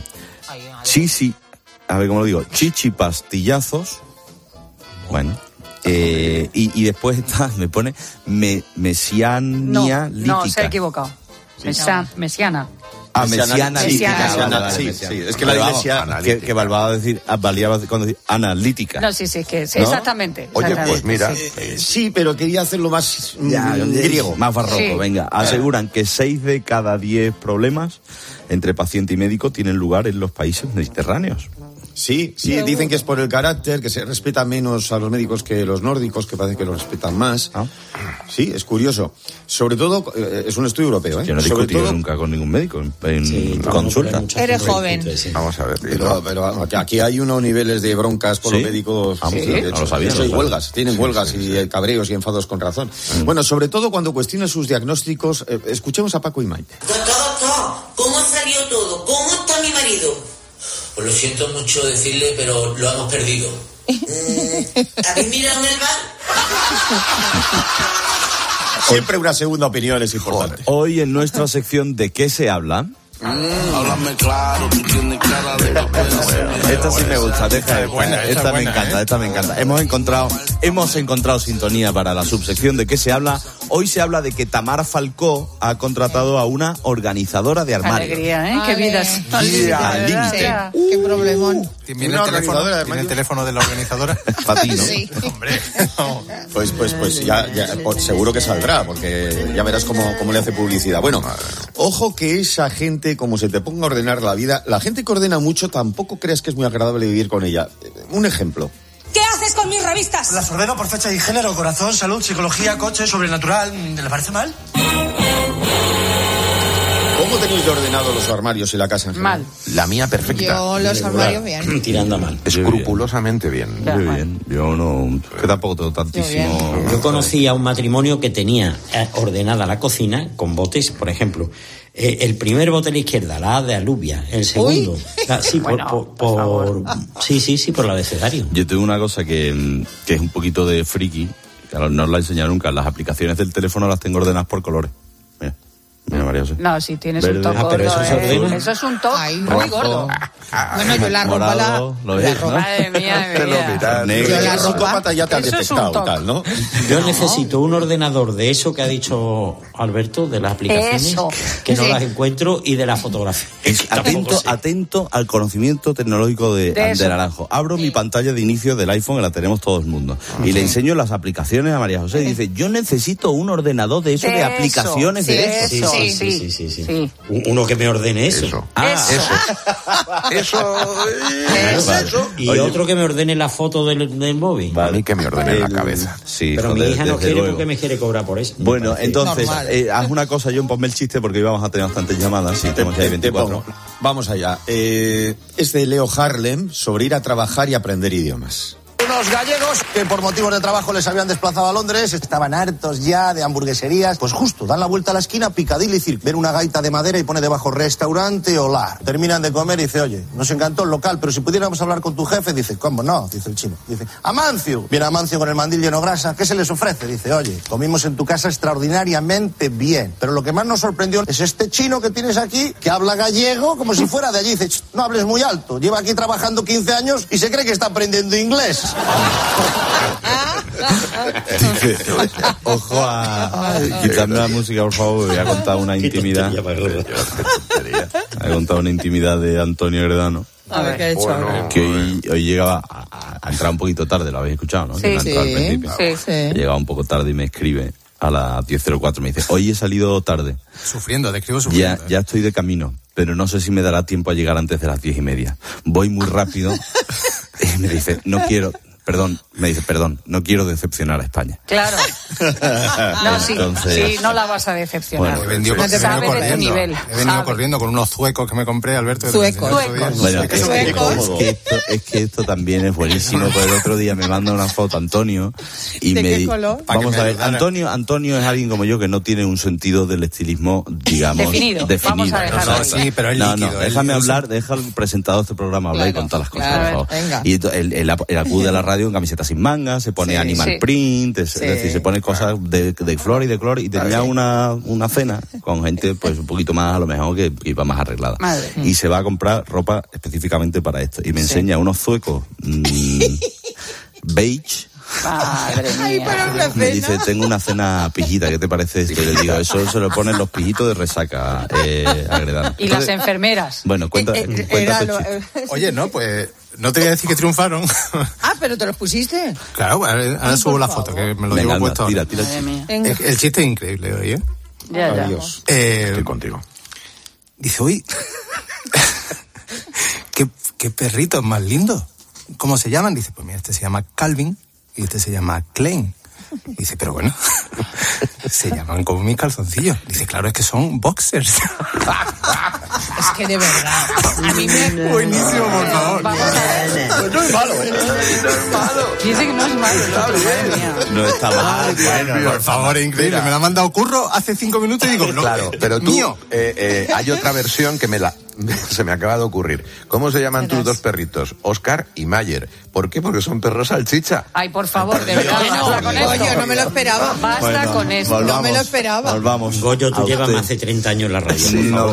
Speaker 3: chichipastillazos, bueno... y después me pone mesiania lítica.
Speaker 6: No, se ha equivocado. Mesiana.
Speaker 3: Mesiana lítica.
Speaker 9: Sí, es que la iglesia...
Speaker 3: Que valía a decir cuando decía analítica.
Speaker 6: No, sí, exactamente.
Speaker 9: Oye, pues mira... Sí, pero quería hacerlo más griego.
Speaker 3: Más barroco, sí. Venga. Aseguran que 6 de cada 10 problemas entre paciente y médico tienen lugar en los países mediterráneos.
Speaker 9: Sí, dicen que es por el carácter, que se respeta menos a los médicos que los nórdicos, que parece que los respetan más. Sí, es curioso. Sobre todo, es un estudio europeo, ¿eh?
Speaker 3: Yo no he discutido nunca con ningún médico en consulta.
Speaker 8: Eres joven.
Speaker 5: Vamos a ver.
Speaker 9: Pero aquí hay unos niveles de broncas por los médicos.
Speaker 3: No lo sabía.
Speaker 9: Hay huelgas, tienen huelgas y cabreos y enfados con razón. Bueno, sobre todo cuando cuestionan sus diagnósticos, escuchemos a Paco y Maite.
Speaker 14: Doctor, ¿cómo ha salido todo? ¿Cómo está mi marido? Pues lo siento mucho decirle, pero lo hemos perdido. ¿Habéis mirado en el bar?
Speaker 9: Siempre una segunda opinión es importante.
Speaker 3: Hoy en nuestra sección ¿De qué se habla?
Speaker 15: Háblame claro, tú tienes cara de
Speaker 3: Esta sí me gusta, esta me encanta. Hemos encontrado sintonía para la subsección ¿De qué se habla? Hoy se habla de que Tamara Falcó ha contratado a una organizadora de armarios.
Speaker 6: Alegría, ¿eh? Qué vidas.
Speaker 3: Al límite.
Speaker 8: Qué problemón.
Speaker 23: ¿Tiene el teléfono de la organizadora?
Speaker 3: Para ti, ¿no?
Speaker 8: Sí.
Speaker 9: Hombre. Pues ya seguro que saldrá, porque ya verás cómo le hace publicidad. Bueno, ojo que esa gente, como se te ponga a ordenar la vida, la gente que ordena mucho tampoco creas que es muy agradable vivir con ella. Un ejemplo.
Speaker 14: ¿Qué haces con mis revistas?
Speaker 13: Las ordeno por fecha y género, corazón, salud, psicología, coche, sobrenatural. ¿Le parece mal?
Speaker 9: ¿Cómo tenéis de ordenado los armarios y la casa en general?
Speaker 6: Mal.
Speaker 5: La mía perfecta.
Speaker 8: Yo los armarios bien.
Speaker 7: Tirando a mal.
Speaker 5: Escrupulosamente bien.
Speaker 3: Muy bien. Yo no... Que tampoco tengo tantísimo...
Speaker 7: Yo conocí a un matrimonio que tenía ordenada la cocina con botes, por ejemplo. El primer bote a la izquierda, la A de alubia. El segundo... por el abecedario.
Speaker 3: Yo tengo una cosa que es un poquito de friki, que no os la he enseñado nunca. Las aplicaciones del teléfono las tengo ordenadas por colores. Mira, María José.
Speaker 6: No, si tienes un toque.
Speaker 7: Pero eso se ordena.
Speaker 6: Eso es un toque muy gordo.
Speaker 8: Bueno, yo la ropa
Speaker 3: lo ves, ¿no?
Speaker 6: Madre mía.
Speaker 8: Yo la ropa
Speaker 9: ya te han detectado, tal, ¿no?
Speaker 7: Yo necesito un ordenador de eso que ha dicho Alberto, de las aplicaciones, que no las encuentro, y de la fotografía.
Speaker 3: Atento al conocimiento tecnológico de Naranjo. Abro mi pantalla de inicio del iPhone, que la tenemos todo el mundo, y le enseño las aplicaciones a María José, y dice, yo necesito un ordenador de eso, de aplicaciones de eso.
Speaker 7: Sí. Uno que me ordene eso.
Speaker 5: Eso.
Speaker 7: Y otro que me ordene la foto del móvil.
Speaker 5: Vale. A mí que me ordene la cabeza.
Speaker 3: Sí,
Speaker 7: pero mi hija no quiere porque me quiere cobrar por eso.
Speaker 3: Bueno, entonces, haz una cosa, John, ponme el chiste porque íbamos a tener bastantes llamadas. Sí, tenemos ya 24.
Speaker 9: Vamos allá. Es de Leo Harlem, sobre ir a trabajar y aprender idiomas.
Speaker 16: Unos gallegos que por motivos de trabajo les habían desplazado a Londres, estaban hartos ya de hamburgueserías, pues justo dan la vuelta a la esquina, Piccadilly Circus, ven una gaita de madera y pone debajo restaurante Hola. Terminan de comer y dice, oye, nos encantó el local, pero si pudiéramos hablar con tu jefe, dice, ¿cómo no? Dice el chino. Dice, Amancio. Viene Amancio con el mandil lleno de grasa, ¿qué se les ofrece? Dice, oye, comimos en tu casa extraordinariamente bien, pero lo que más nos sorprendió es este chino que tienes aquí, que habla gallego como si fuera de allí. Dice, no hables muy alto, lleva aquí trabajando 15 años y se cree que está aprendiendo inglés.
Speaker 3: Dice, ojo a... Quitadme la música, por favor, voy a contar una intimidad. He contado una intimidad de Antonio Gredano.
Speaker 8: A ver, ¿qué ha hecho ahora?
Speaker 3: Que hoy llegaba a entrar un poquito tarde, lo habéis escuchado, ¿no?
Speaker 8: Sí,
Speaker 3: al principio.
Speaker 8: sí.
Speaker 3: Llegaba un poco tarde y me escribe a las 10:04, me dice, hoy he salido tarde.
Speaker 23: Sufriendo, te escribo sufriendo.
Speaker 3: Ya estoy de camino, pero no sé si me dará tiempo a llegar antes de las 10:30. Voy muy rápido. Y me dice, no quiero decepcionar a España.
Speaker 6: Claro. No, sí,
Speaker 3: Entonces,
Speaker 6: sí, no la vas a decepcionar.
Speaker 23: Bueno, he venido corriendo con unos zuecos que me compré, Alberto.
Speaker 8: Zuecos.
Speaker 3: Bueno, es que esto también es buenísimo, porque el otro día me manda una foto Antonio y
Speaker 8: ¿de
Speaker 3: me
Speaker 8: qué color?
Speaker 3: Vamos a ver, Antonio es alguien como yo que no tiene un sentido del estilismo, digamos,
Speaker 6: definido. Vamos a dejarlo ahí.
Speaker 23: Sí, pero es líquido.
Speaker 3: Déjame hablar, deja al presentado de este programa hablar y contar las cosas, por favor.
Speaker 8: Venga.
Speaker 3: Y él acude a la radio en camiseta sin mangas, se pone animal print, es decir, se pone cosas de flor y de color, y tenía una cena con gente pues un poquito más, a lo mejor, que iba más arreglada.
Speaker 6: Madre.
Speaker 3: Y se va a comprar ropa específicamente para esto. Y me enseña unos zuecos beige.
Speaker 6: Madre mía.
Speaker 3: Me dice, tengo una cena pijita, ¿qué te parece esto? Y le digo, eso se lo ponen los pijitos de resaca, Agredano.
Speaker 6: Y las enfermeras.
Speaker 3: Bueno, cuéntate.
Speaker 23: Oye, no, pues no te voy a decir que triunfaron.
Speaker 8: Ah, pero te los pusiste.
Speaker 23: Claro, ahora subo la foto, que me lo llevo puesto.
Speaker 3: Tira.
Speaker 23: El chiste es increíble hoy, ¿eh?
Speaker 6: Ya.
Speaker 5: Adiós. Estoy contigo.
Speaker 23: Dice, uy, qué perritos más lindos. ¿Cómo se llaman? Dice, pues mira, este se llama Calvin y este se llama Klein. Dice, pero bueno, se llaman como mis calzoncillos. Dice, claro, es que son boxers.
Speaker 8: Es que de verdad. A mí me...
Speaker 23: Buenísimo, por favor.
Speaker 6: Vamos a ver.
Speaker 9: Pues no es malo, ¿eh?
Speaker 6: Dice que no es malo. Madre mía.
Speaker 3: No está mal.
Speaker 23: Bueno, por favor, es increíble.
Speaker 5: Mira.
Speaker 23: Me la ha mandado Curro hace 5 minutos y digo, no,
Speaker 5: claro, pero tú,
Speaker 23: mío.
Speaker 5: Hay otra versión que se me acaba de ocurrir. ¿Cómo se llaman tus dos perritos? Oscar y Mayer. ¿Por qué? Porque son perros salchicha.
Speaker 6: Ay, por favor, de verdad, basta con esto.
Speaker 8: Yo no me lo esperaba.
Speaker 6: Basta con esto.
Speaker 8: No me lo esperaba.
Speaker 3: Volvamos.
Speaker 7: Goyo, tú llevas más de 30 años en la radio.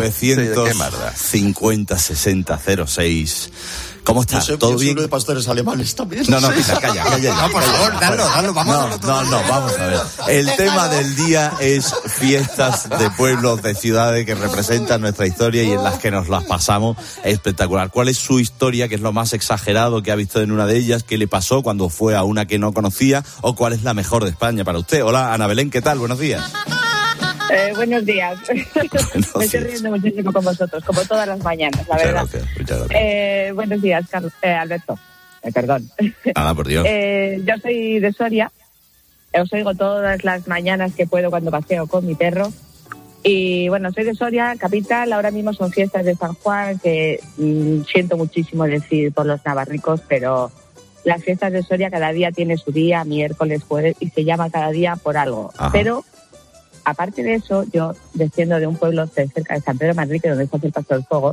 Speaker 3: 950 60 06. ¿Cómo estás? ¿Todo bien?
Speaker 9: de pastores alemanes también.
Speaker 3: No, calla.
Speaker 23: No, por favor, dalo, vamos.
Speaker 3: No, vamos a ver. El tema del día es fiestas de pueblos, de ciudades que representan nuestra historia y en las que nos las pasamos espectacular. ¿Cuál es su historia, que es lo más exagerado que ha visto en una de ellas? ¿Qué le pasó cuando fue a una que no conocía? ¿O cuál es la mejor de España para usted? Hola, Ana Belén, ¿qué tal? Buenos días.
Speaker 17: Buenos días. Me estoy riendo muchísimo con vosotros, como todas las mañanas, la verdad.
Speaker 3: Muchas gracias.
Speaker 17: Buenos días, Alberto. Perdón.
Speaker 3: Nada, por Dios.
Speaker 17: Yo soy de Soria. Os oigo todas las mañanas que puedo cuando paseo con mi perro. Y bueno, soy de Soria, capital. Ahora mismo son fiestas de San Juan, que siento muchísimo decir por los navarricos, pero las fiestas de Soria cada día tiene su día, miércoles, jueves, y se llama cada día por algo. Ajá. Pero aparte de eso, yo desciendo de un pueblo cerca de San Pedro Manrique, donde está el Paso del Fuego,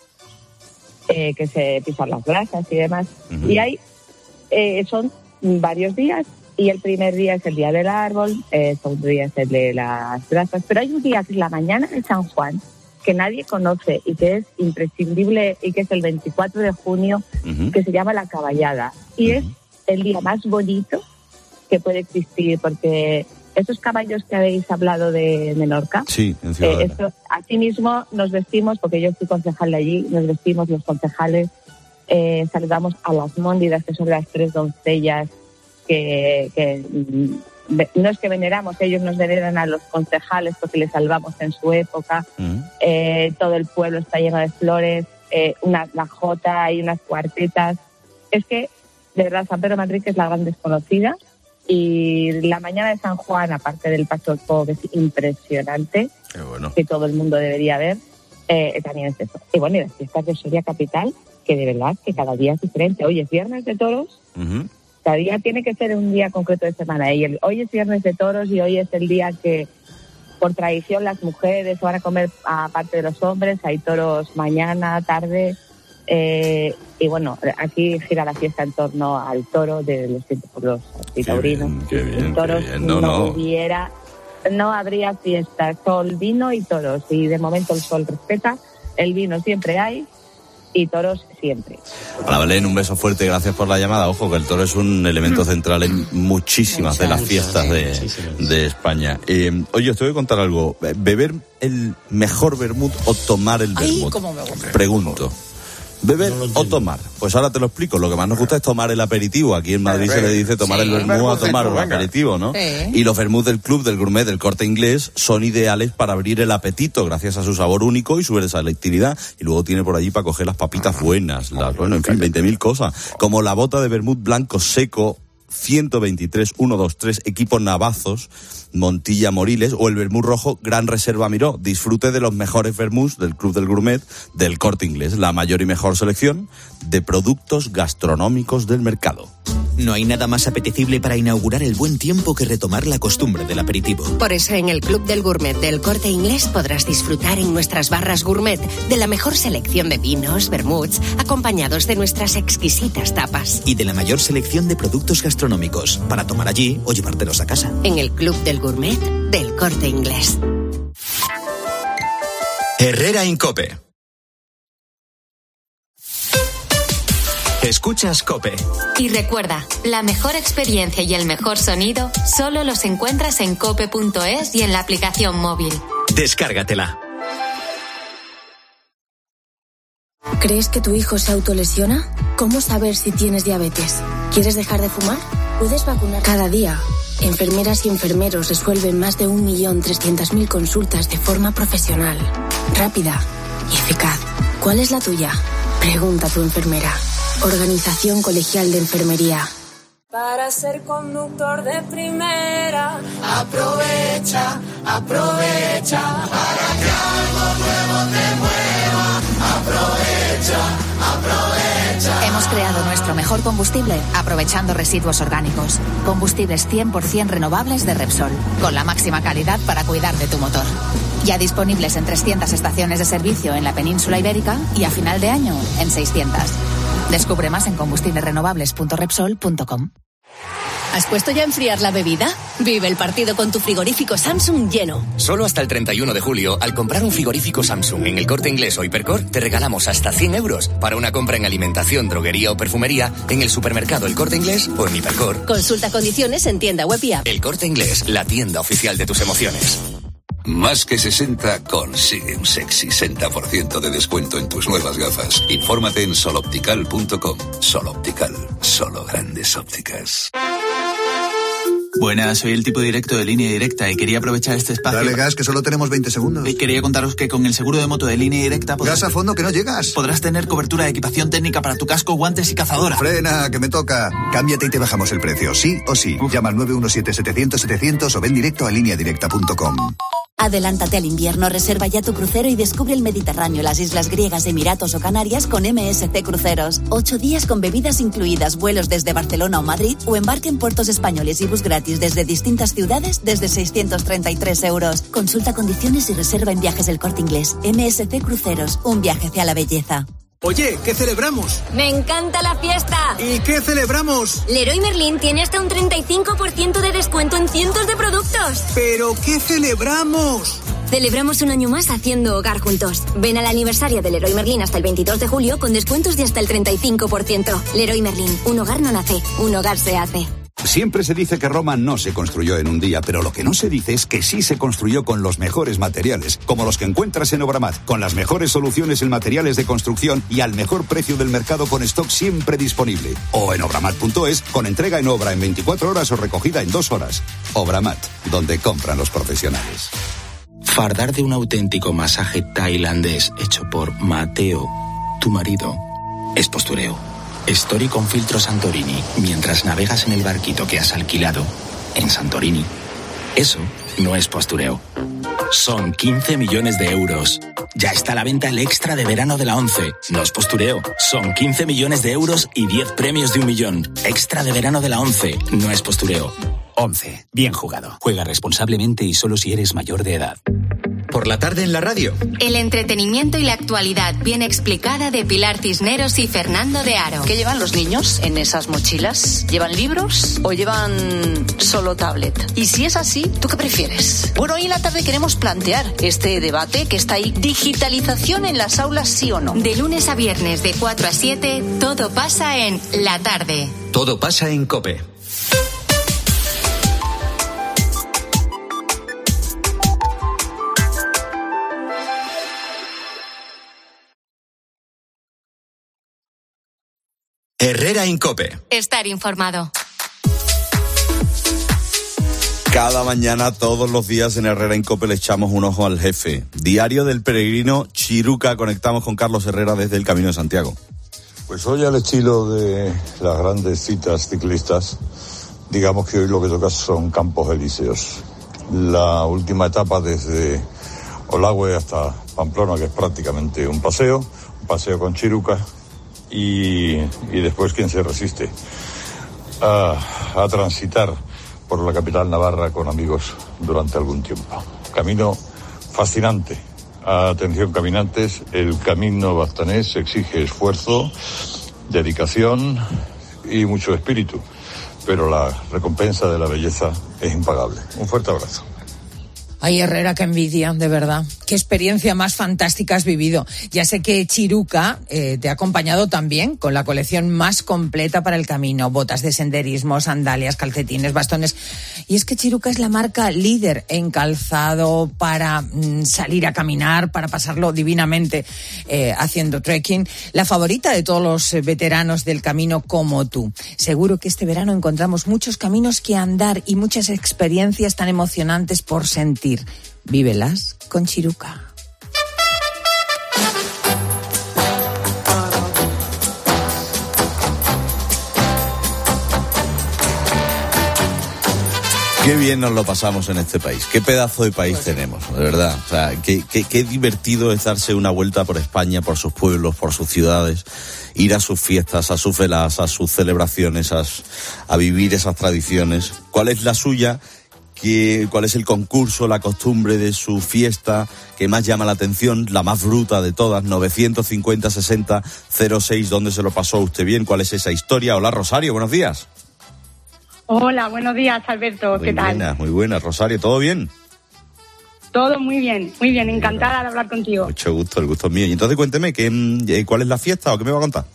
Speaker 17: que se pisan las brasas y demás. Uh-huh. Y ahí son varios días, y el primer día es el día del árbol, el segundo día es el de las brasas, pero hay un día que es la mañana de San Juan, que nadie conoce y que es imprescindible, y que es el 24 de junio, uh-huh, que se llama la caballada. Y uh-huh, es el día más bonito que puede existir, porque esos caballos que habéis hablado de Menorca,
Speaker 3: sí, en Ciudadela.
Speaker 17: Así mismo nos vestimos, porque yo fui concejal de allí, nos vestimos los concejales, saludamos a las móndidas, que son las 3 doncellas que no es que veneramos, ellos nos veneran a los concejales porque les salvamos en su época. Todo el pueblo está lleno de flores, la jota y unas cuartetas. Es que, de verdad, San Pedro Manrique es la gran desconocida. Y la mañana de San Juan, aparte del Paso del Fuego, que es impresionante, bueno, que todo el mundo debería ver, también es eso. Y bueno, y las fiestas de Soria capital, que de verdad que cada día es diferente. Hoy es viernes de toros, uh-huh, Cada día tiene que ser un día concreto de semana. Y hoy es viernes de toros y hoy es el día que, por tradición, las mujeres van a comer aparte de los hombres. Hay toros mañana, tarde. Y bueno, aquí gira la fiesta en torno al toro de los 100 pueblos taurinos.
Speaker 3: Qué bien,
Speaker 17: Sin toros
Speaker 3: qué bien.
Speaker 17: no habría fiesta. Sol, vino y toros. Y de momento el sol respeta. El vino siempre hay y toros siempre.
Speaker 3: Hola, Belén, un beso fuerte, gracias por la llamada. Ojo, que el toro es un elemento central en muchísimas de las fiestas de España. Oye, os tengo que contar algo. ¿Beber el mejor vermut o tomar el vermut?
Speaker 8: Ay, cómo me gusta.
Speaker 3: Pregunto. ¿Beber o tomar? Pues ahora te lo explico. Lo que más nos gusta es tomar el aperitivo. Aquí en Madrid se le dice tomar el vermut a tomar un aperitivo, ¿no?
Speaker 8: Sí.
Speaker 3: Y los vermut del Club del Gourmet del Corte Inglés son ideales para abrir el apetito gracias a su sabor único y su versatilidad. Y luego tiene por allí para coger las papitas buenas, bueno, en fin, 20.000 cosas. Como la bota de vermut blanco seco 123 123 equipos Navazos, Montilla Moriles, o el vermut rojo Gran Reserva Miró. Disfrute de los mejores vermuts del Club del Gourmet del Corte Inglés, la mayor y mejor selección de productos gastronómicos del mercado.
Speaker 18: No hay nada más apetecible para inaugurar el buen tiempo que retomar la costumbre del aperitivo.
Speaker 2: Por eso en el Club del Gourmet del Corte Inglés podrás disfrutar en nuestras barras gourmet de la mejor selección de vinos, vermuts, acompañados de nuestras exquisitas tapas.
Speaker 18: Y de la mayor selección de productos gastronómicos, para tomar allí o llevártelos a casa.
Speaker 2: En el Club del Gourmet del Corte Inglés.
Speaker 1: Herrera Incope. Escuchas COPE.
Speaker 2: Y recuerda, la mejor experiencia y el mejor sonido solo los encuentras en cope.es y en la aplicación móvil.
Speaker 1: Descárgatela.
Speaker 19: ¿Crees que tu hijo se autolesiona? ¿Cómo saber si tienes diabetes? ¿Quieres dejar de fumar? Puedes vacunar. Cada día, enfermeras y enfermeros resuelven más de 1.300.000 consultas de forma profesional, rápida y eficaz. ¿Cuál es la tuya? Pregunta a tu enfermera. Organización Colegial de Enfermería.
Speaker 20: Para ser conductor de primera, aprovecha, aprovecha, para que algo nuevo te mueva, aprovecha, aprovecha.
Speaker 21: Hemos creado nuestro mejor combustible aprovechando residuos orgánicos. Combustibles 100% renovables de Repsol, con la máxima calidad para cuidar de tu motor. Ya disponibles en 300 estaciones de servicio en la península ibérica y a final de año en 600. Descubre más en combustiblesrenovables.repsol.com.
Speaker 22: ¿Has puesto ya a enfriar la bebida? Vive el partido con tu frigorífico Samsung lleno.
Speaker 24: Solo hasta el 31 de julio, al comprar un frigorífico Samsung en el Corte Inglés o Hipercor, te regalamos hasta 100 euros para una compra en alimentación, droguería o perfumería en el supermercado El Corte Inglés o en Hipercor.
Speaker 22: Consulta condiciones en tienda web y app.
Speaker 24: El Corte Inglés, la tienda oficial de tus emociones.
Speaker 25: Más que 60 consigue un sexy 60% de descuento en tus nuevas gafas. Infórmate en soloptical.com. Soloptical, solo grandes ópticas.
Speaker 26: Buenas, soy el tipo directo de Línea Directa y quería aprovechar este espacio.
Speaker 27: Dale gas, que solo tenemos 20 segundos.
Speaker 26: Y quería contaros que con el seguro de moto de Línea Directa...
Speaker 27: Gas a fondo, que no llegas.
Speaker 26: Podrás tener cobertura de equipación técnica para tu casco, guantes y cazadora.
Speaker 27: Frena, que me toca. Cámbiate y te bajamos el precio, sí o sí. Llama al 917-700-700 o ven directo a lineadirecta.com.
Speaker 22: Adelántate al invierno, reserva ya tu crucero y descubre el Mediterráneo, las islas griegas, Emiratos o Canarias con MSC Cruceros. 8 días con bebidas incluidas, vuelos desde Barcelona o Madrid o embarque en puertos españoles y bus gratis desde distintas ciudades desde 633 euros. Consulta condiciones y reserva en Viajes del Corte Inglés. MSC Cruceros, un viaje hacia la belleza.
Speaker 23: Oye, ¿qué celebramos?
Speaker 22: ¡Me encanta la fiesta!
Speaker 23: ¿Y qué celebramos?
Speaker 22: Leroy Merlin tiene hasta un 35% de descuento en cientos de productos.
Speaker 23: ¿Pero qué celebramos?
Speaker 22: Celebramos un año más haciendo hogar juntos. Ven al aniversario de Leroy Merlin hasta el 22 de julio con descuentos de hasta el 35%. Leroy Merlin, un hogar no nace, un hogar se hace.
Speaker 28: Siempre se dice que Roma no se construyó en un día, pero lo que no se dice es que sí se construyó con los mejores materiales, como los que encuentras en Obramat, con las mejores soluciones en materiales de construcción y al mejor precio del mercado con stock siempre disponible. O en obramat.es, con entrega en obra en 24 horas o recogida en 2 horas. Obramat, donde compran los profesionales.
Speaker 31: Fardar de un auténtico masaje tailandés hecho por Mateo, tu marido, es postureo. Story con filtro Santorini, mientras navegas en el barquito que has alquilado en Santorini. Eso no es postureo. Son 15 millones de euros. Ya está a la venta el extra de verano de la ONCE. No es postureo. Son 15 millones de euros y 10 premios de 1 millón. Extra de verano de la ONCE. No es postureo.
Speaker 4: ONCE. Bien jugado. Juega responsablemente y solo si eres mayor de edad.
Speaker 1: Por la tarde en la radio.
Speaker 2: El entretenimiento y la actualidad bien explicada de Pilar Cisneros y Fernando de Aro.
Speaker 5: ¿Qué llevan los niños en esas mochilas? ¿Llevan libros o llevan solo tablet? Y si es así, ¿tú qué prefieres? Bueno, hoy en la tarde queremos plantear este debate que está ahí. ¿Digitalización en las aulas, sí o no?
Speaker 2: De lunes a viernes de 4 a 7, todo pasa en La Tarde.
Speaker 1: Todo pasa en COPE. Herrera en COPE.
Speaker 2: Estar informado.
Speaker 3: Cada mañana, todos los días en Herrera en COPE le echamos un ojo al jefe. Diario del peregrino Chiruca. Conectamos con Carlos Herrera desde el Camino de Santiago.
Speaker 10: Pues hoy, al estilo de las grandes citas ciclistas, digamos que hoy lo que toca son campos elíseos. La última etapa desde Olagüe hasta Pamplona, que es prácticamente un paseo con Chiruca. Y después, ¿quién se resiste a transitar por la capital navarra con amigos durante algún tiempo? Camino fascinante. Atención, caminantes, el camino baztanés exige esfuerzo, dedicación y mucho espíritu, pero la recompensa de la belleza es impagable. Un fuerte abrazo.
Speaker 8: Ay, Herrera, qué envidia, de verdad. Qué experiencia más fantástica has vivido. Ya sé que Chiruca te ha acompañado también con la colección más completa para el camino. Botas de senderismo, sandalias, calcetines, bastones. Y es que Chiruca es la marca líder en calzado para salir a caminar, para pasarlo divinamente haciendo trekking. La favorita de todos los veteranos del camino como tú. Seguro que este verano encontramos muchos caminos que andar y muchas experiencias tan emocionantes por sentir. Vívelas con Chiruca.
Speaker 3: Qué bien nos lo pasamos en este país. Qué pedazo de país tenemos, de verdad. O sea, qué divertido es darse una vuelta por España, por sus pueblos, por sus ciudades, ir a sus fiestas, a sus velas, a sus celebraciones, a vivir esas tradiciones. ¿Cuál es la suya? ¿Cuál es el concurso, la costumbre de su fiesta que más llama la atención, la más bruta de todas? 950-60-06, ¿dónde se lo pasó usted bien? ¿Cuál es esa historia? Hola, Rosario, buenos días.
Speaker 11: Hola, buenos días, Alberto, ¿qué tal?
Speaker 3: Muy buenas, Rosario, ¿todo bien?
Speaker 11: Todo muy bien, encantada de hablar contigo.
Speaker 3: Mucho gusto, el gusto es mío. Y entonces cuénteme, ¿cuál es la fiesta o qué me va a contar?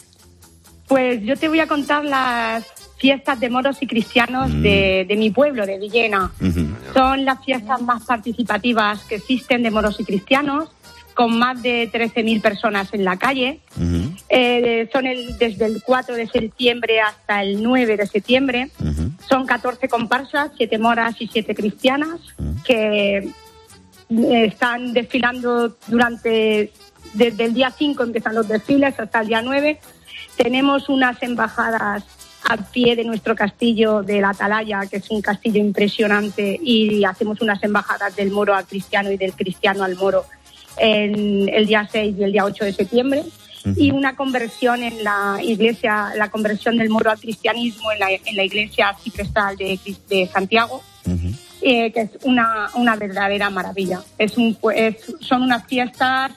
Speaker 11: Pues yo te voy a contar las fiestas de moros y cristianos de mi pueblo, de Villena. Son las fiestas más participativas que existen de moros y cristianos, con más de 13.000 personas en la calle. Son desde el 4 de septiembre hasta el 9 de septiembre. Son 14 comparsas, 7 moras y 7 cristianas, que están desfilando desde el día 5 empiezan los desfiles hasta el día 9. Tenemos unas embajadas al pie de nuestro castillo de la Atalaya, que es un castillo impresionante, y hacemos unas embajadas del moro al cristiano y del cristiano al moro en el día 6 y el día 8 de septiembre, y una conversión en la iglesia, la conversión del moro al cristianismo en la iglesia arciprestal de Santiago, que es una verdadera maravilla. Son unas fiestas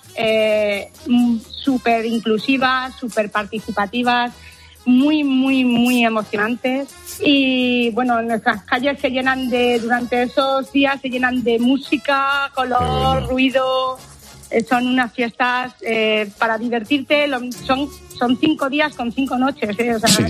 Speaker 11: súper inclusivas, súper participativas, muy, muy, muy emocionantes. Y bueno, nuestras calles durante esos días se llenan de música, color, ruido. Son unas fiestas para divertirte. Son 5 días con 5 noches. O sea,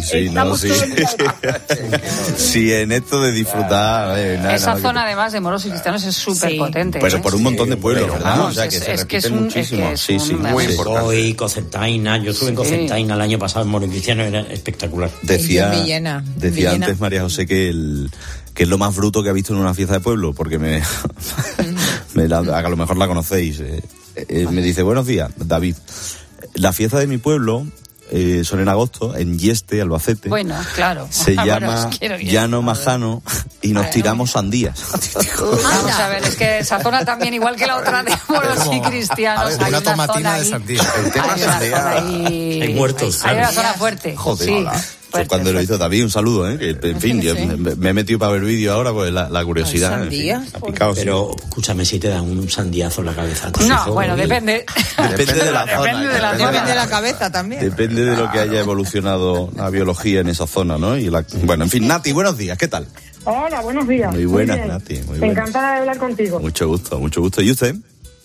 Speaker 3: sí, en esto de disfrutar.
Speaker 6: Esa zona, además, de moros y cristianos es súper potente.
Speaker 3: Pero por un montón de pueblos, ¿verdad?
Speaker 6: Vamos,
Speaker 3: o sea, que se repiten muchísimo.
Speaker 7: Muy importante. Y Cocentaina. Yo estuve en Cocentaina el año pasado en moro y cristiano, era espectacular.
Speaker 3: Decía antes María José que es lo más bruto que ha visto en una fiesta de pueblo, porque a lo mejor la conocéis. Me dice, buenos días, David. La fiesta de mi pueblo, son en agosto, en Yeste, Albacete.
Speaker 6: Bueno, claro.
Speaker 3: Se llama Llano Majano y nos tiramos sandías.
Speaker 6: Vamos a ver, es que esa zona también, igual que la otra de moros y cristianos, hay una
Speaker 23: tomatina
Speaker 6: zona
Speaker 23: de sandía.
Speaker 3: El tema sandía.
Speaker 7: Hay muertos.
Speaker 6: Hay una zona fuerte.
Speaker 3: Joder,
Speaker 6: sí.
Speaker 3: Pues cuando lo hizo David, un saludo, que, en fin, yo me he metido para ver vídeo ahora, pues la curiosidad. En fin, ha picado,
Speaker 7: pero escúchame, si te dan un sandiazo en la cabeza.
Speaker 6: No, bueno, depende.
Speaker 3: Depende de la zona.
Speaker 8: Depende de la cabeza también.
Speaker 3: Depende de lo que haya evolucionado la biología en esa zona, ¿no? Bueno, en fin, Nati, buenos días, ¿qué tal?
Speaker 9: Hola, buenos días.
Speaker 3: Muy buenas, Nati. Muy buenas.
Speaker 9: Encantada de hablar contigo.
Speaker 3: Mucho gusto. ¿Y usted?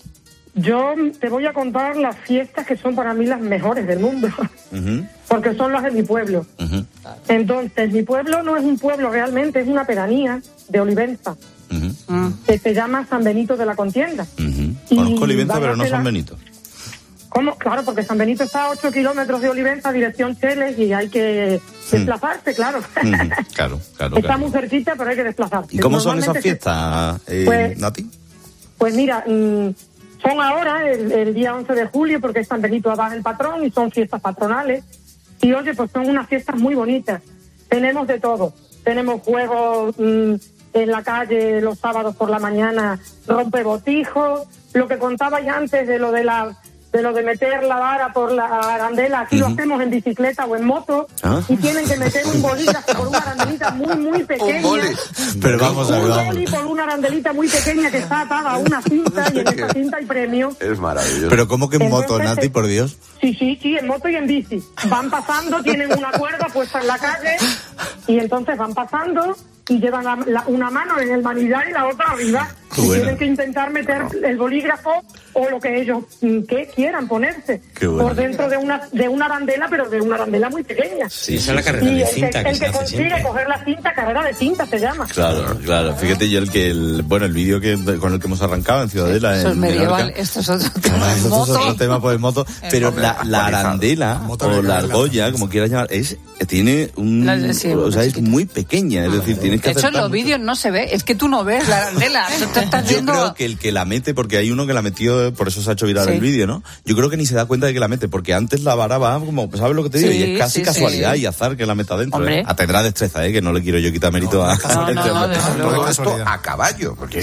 Speaker 9: Yo te voy a contar las fiestas que son para mí las mejores del mundo, porque son las de mi pueblo. Entonces, mi pueblo no es un pueblo realmente, es una pedanía de Olivenza, que se llama San Benito de la Contienda.
Speaker 3: Conozco Olivenza, pero no San Benito.
Speaker 9: ¿Cómo? Claro, porque San Benito está a 8 kilómetros de Olivenza, dirección Cheles, y hay que desplazarse, claro.
Speaker 3: Claro.
Speaker 9: Está muy cerquita, pero hay que desplazarse.
Speaker 3: ¿Y cómo son esas fiestas, Nati?
Speaker 9: Pues mira, son ahora el día 11 de julio, porque es San Benito Abad el patrón, y son fiestas patronales. Y oye, pues son unas fiestas muy bonitas. Tenemos de todo. Tenemos juegos en la calle los sábados por la mañana, rompebotijos, lo que contaba ya antes de lo de meter la vara por la arandela. Aquí lo hacemos en bicicleta o en moto, y tienen que meter un bolígrafo por una arandelita muy pequeña.
Speaker 3: Pero vamos a ver.
Speaker 9: Un boli por una arandelita muy pequeña que está atada a una cinta, y en esa cinta hay premio.
Speaker 3: Es maravilloso. Pero ¿cómo que en moto, Nati, por Dios?
Speaker 9: Sí, en moto y en bici. Van pasando, tienen una cuerda puesta en la calle, y entonces van pasando y llevan una mano en el manillar y la otra arriba. Y tienen que intentar meter el bolígrafo o lo que ellos quieran ponerse por dentro de una arandela, pero de una arandela muy pequeña.
Speaker 7: Sí, esa es la carrera de cinta.
Speaker 9: El que consigue coger la cinta, carrera de cinta se llama.
Speaker 3: Claro. Fíjate yo el vídeo con el que hemos arrancado en Ciudadela.
Speaker 6: Eso es medieval, esto es otro tema.
Speaker 3: Esto es otro tema, pues moto. Pero la arandela o la argolla, como quieras llamar, tiene es muy pequeña. Es decir, tienes que
Speaker 6: de hecho, en los vídeos no se ve, es que tú no ves la arandela.
Speaker 3: Yo creo que el que la mete, porque hay uno que la metió, por eso se ha hecho viral el vídeo, ¿no? Yo creo que ni se da cuenta de que la mete, porque antes la vara va como, ¿sabes lo que te digo? Y es casi casualidad y azar que la meta dentro. Tendrá destreza, que no le quiero yo quitar mérito a...
Speaker 12: Todo esto a caballo. Porque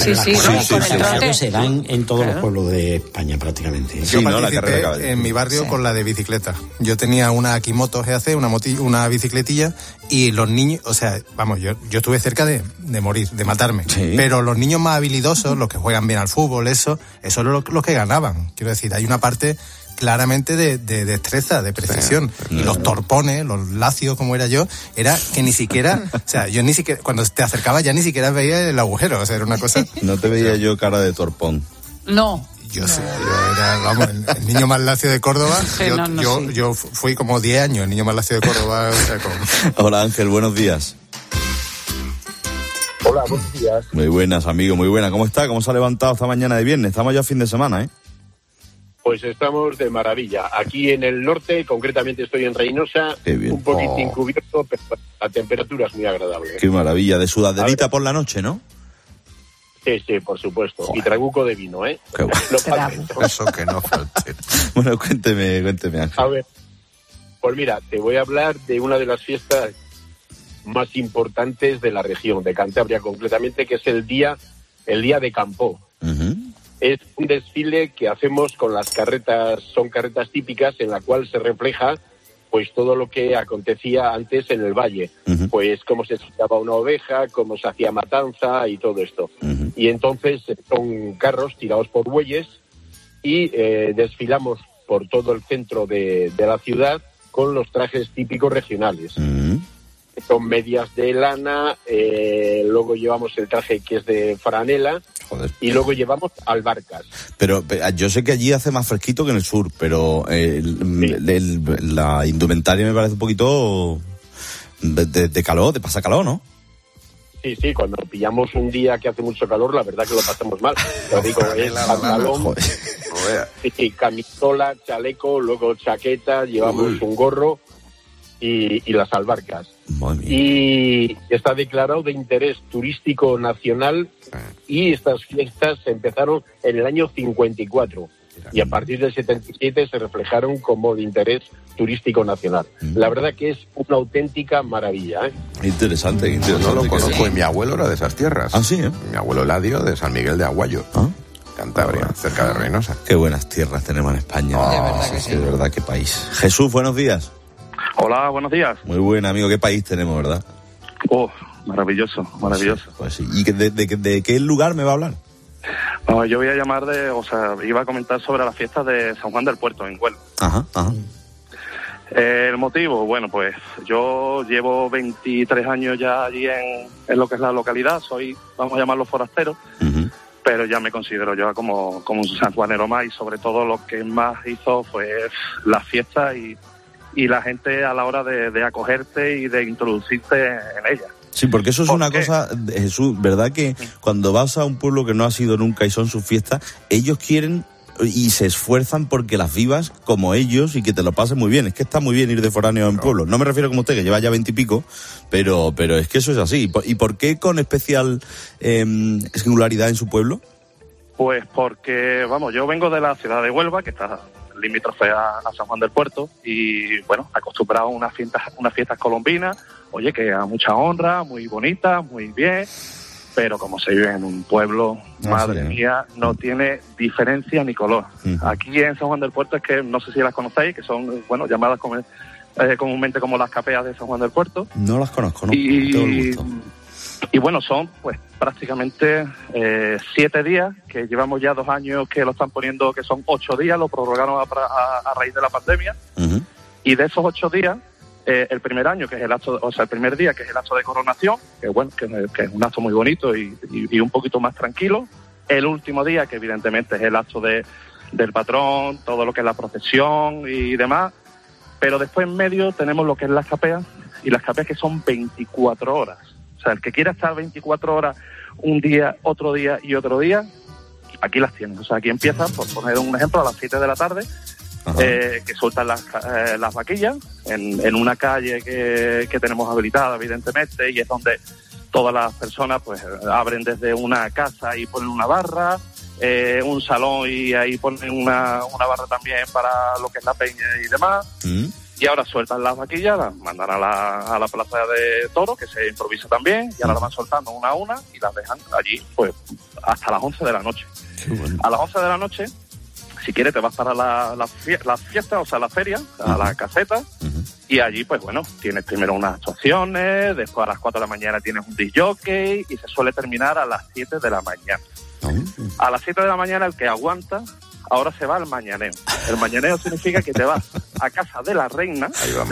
Speaker 7: se dan en todos los pueblos de España prácticamente.
Speaker 23: Yo participé en mi barrio con la de bicicleta. Yo tenía una Kimoto GAC, una bicicletilla, y los niños, yo estuve cerca de morir, de matarme. Pero los niños más habilidosos, los que juegan bien al fútbol, eso son los que ganaban. Quiero decir, hay una parte claramente de destreza, de precisión. Y los torpones, los lacios, como era yo, era que ni siquiera, yo ni siquiera, cuando te acercabas ya ni siquiera veía el agujero, era una cosa...
Speaker 3: No te veía yo cara de torpón.
Speaker 6: No.
Speaker 23: Yo era, el niño más lacio de Córdoba. Yo fui como 10 años el niño más lacio de Córdoba.
Speaker 3: Hola, Ángel, buenos días.
Speaker 13: Hola, buenos días.
Speaker 3: Muy buenas, amigo, muy buena. ¿Cómo está? ¿Cómo se ha levantado esta mañana de viernes? Estamos ya fin de semana, ¿eh?
Speaker 13: Pues estamos de maravilla. Aquí en el norte, concretamente estoy en Reynosa, un poquitín cubierto, pero la temperatura es muy agradable.
Speaker 3: Qué maravilla. De sudaderita por la noche, ¿no?
Speaker 13: Sí, por supuesto. Joder. Y trabuco de vino, ¿eh?
Speaker 3: Qué bueno.
Speaker 12: Eso que no falte.
Speaker 3: Bueno, cuénteme, Ángel.
Speaker 13: A ver, pues mira, te voy a hablar de una de las fiestas más importantes de la región, de Cantabria concretamente, que es el día de Campó. Es un desfile que hacemos con las carretas, son carretas típicas en la cual se refleja pues todo lo que acontecía antes en el valle, pues cómo se sacaba una oveja, cómo se hacía matanza y todo esto. Y entonces son carros tirados por bueyes y desfilamos por todo el centro de la ciudad con los trajes típicos regionales. Son medias de lana, luego llevamos el traje que es de franela.
Speaker 3: Joder.
Speaker 13: Y luego llevamos albarcas.
Speaker 3: Pero yo sé que allí hace más fresquito que en el sur, pero la indumentaria me parece un poquito de calor, de pasacalor, ¿no?
Speaker 13: Sí, cuando pillamos un día que hace mucho calor, la verdad que lo pasamos mal. Lo digo, es pantalón, camisola, chaleco, luego chaqueta, llevamos un gorro y las albarcas. Y está declarado de interés turístico nacional y estas fiestas empezaron en el año 54. y a partir del 77 se reflejaron como de interés turístico nacional. La verdad que es una auténtica maravilla, ¿eh?
Speaker 3: Interesante.
Speaker 12: No lo conozco, y mi abuelo era de esas tierras.
Speaker 3: Ah, sí, ¿eh?
Speaker 12: Mi abuelo Eladio, de San Miguel de Aguayo. Cantabria, cerca de Reynosa.
Speaker 3: Qué buenas tierras tenemos en España.
Speaker 12: De verdad que
Speaker 3: sí. De verdad, qué país. Jesús, buenos días.
Speaker 14: Hola, buenos días.
Speaker 3: Muy buen amigo, qué país tenemos, ¿verdad?
Speaker 14: Oh, maravilloso, maravilloso.
Speaker 3: Pues sí. ¿Y de qué lugar me va a hablar?
Speaker 14: Yo voy a llamar iba a comentar sobre las fiestas de San Juan del Puerto, en Huelva.
Speaker 3: Ajá.
Speaker 14: El motivo, bueno, pues yo llevo 23 años ya allí en lo que es la localidad, soy, vamos a llamarlo forastero, pero ya me considero yo como un sanjuanero más, y sobre todo lo que más hizo fue las fiestas y la gente a la hora de acogerte y de introducirte en ellas.
Speaker 3: Sí, porque eso es una cosa, Jesús, ¿verdad? Que cuando vas a un pueblo que no has ido nunca y son sus fiestas, ellos quieren y se esfuerzan porque las vivas como ellos y que te lo pases muy bien. Es que está muy bien ir de foráneo en pueblos. No me refiero como usted, que lleva ya 20 y pico, pero es que eso es así. ¿Y por qué con especial singularidad en su pueblo?
Speaker 14: Pues porque, yo vengo de la ciudad de Huelva, que está limítrofe a San Juan del Puerto, y bueno, acostumbrado a unas fiestas colombinas, oye, que a mucha honra, muy bonitas, muy bien, pero como se vive en un pueblo, madre mía, no tiene diferencia ni color. Aquí en San Juan del Puerto es que, no sé si las conocéis, que son, llamadas comúnmente como las capeas de San Juan del Puerto.
Speaker 3: No las conozco, no.
Speaker 14: Tengo el gusto. Y bueno, son pues prácticamente 7 días, que llevamos ya 2 años que lo están poniendo, que son 8 días, lo prorrogaron a raíz de la pandemia. Y de esos 8 días, el primer año, que es el primer día, que es el acto de coronación, que bueno, que es un acto muy bonito y un poquito más tranquilo. El último día, que evidentemente es el acto del patrón, todo lo que es la procesión y demás. Pero después en medio tenemos lo que es las capeas, y las capeas que son 24 horas. O sea, el que quiera estar 24 horas un día, otro día y otro día, aquí las tienes. O sea, aquí empieza, por poner un ejemplo, a las 7 de la tarde, que sueltan las vaquillas en una calle que tenemos habilitada, evidentemente, y es donde todas las personas pues abren desde una casa y ponen una barra, un salón, y ahí ponen una barra también para lo que es la peña y demás. Y ahora sueltan las vaquillas, las mandan a la plaza de toro, que se improvisa también, y ahora las van soltando una a una y las dejan allí pues hasta las 11 de la noche. Bueno. A las 11 de la noche, si quieres, te vas para la fiesta, o sea, la feria, a la caseta, y allí, pues bueno, tienes primero unas actuaciones, después a las 4 de la mañana tienes un disc jockey, y se suele terminar a las 7 de la mañana. A las 7 de la mañana, el que aguanta, ahora se va al mañaneo. El mañaneo significa que te vas a casa de la reina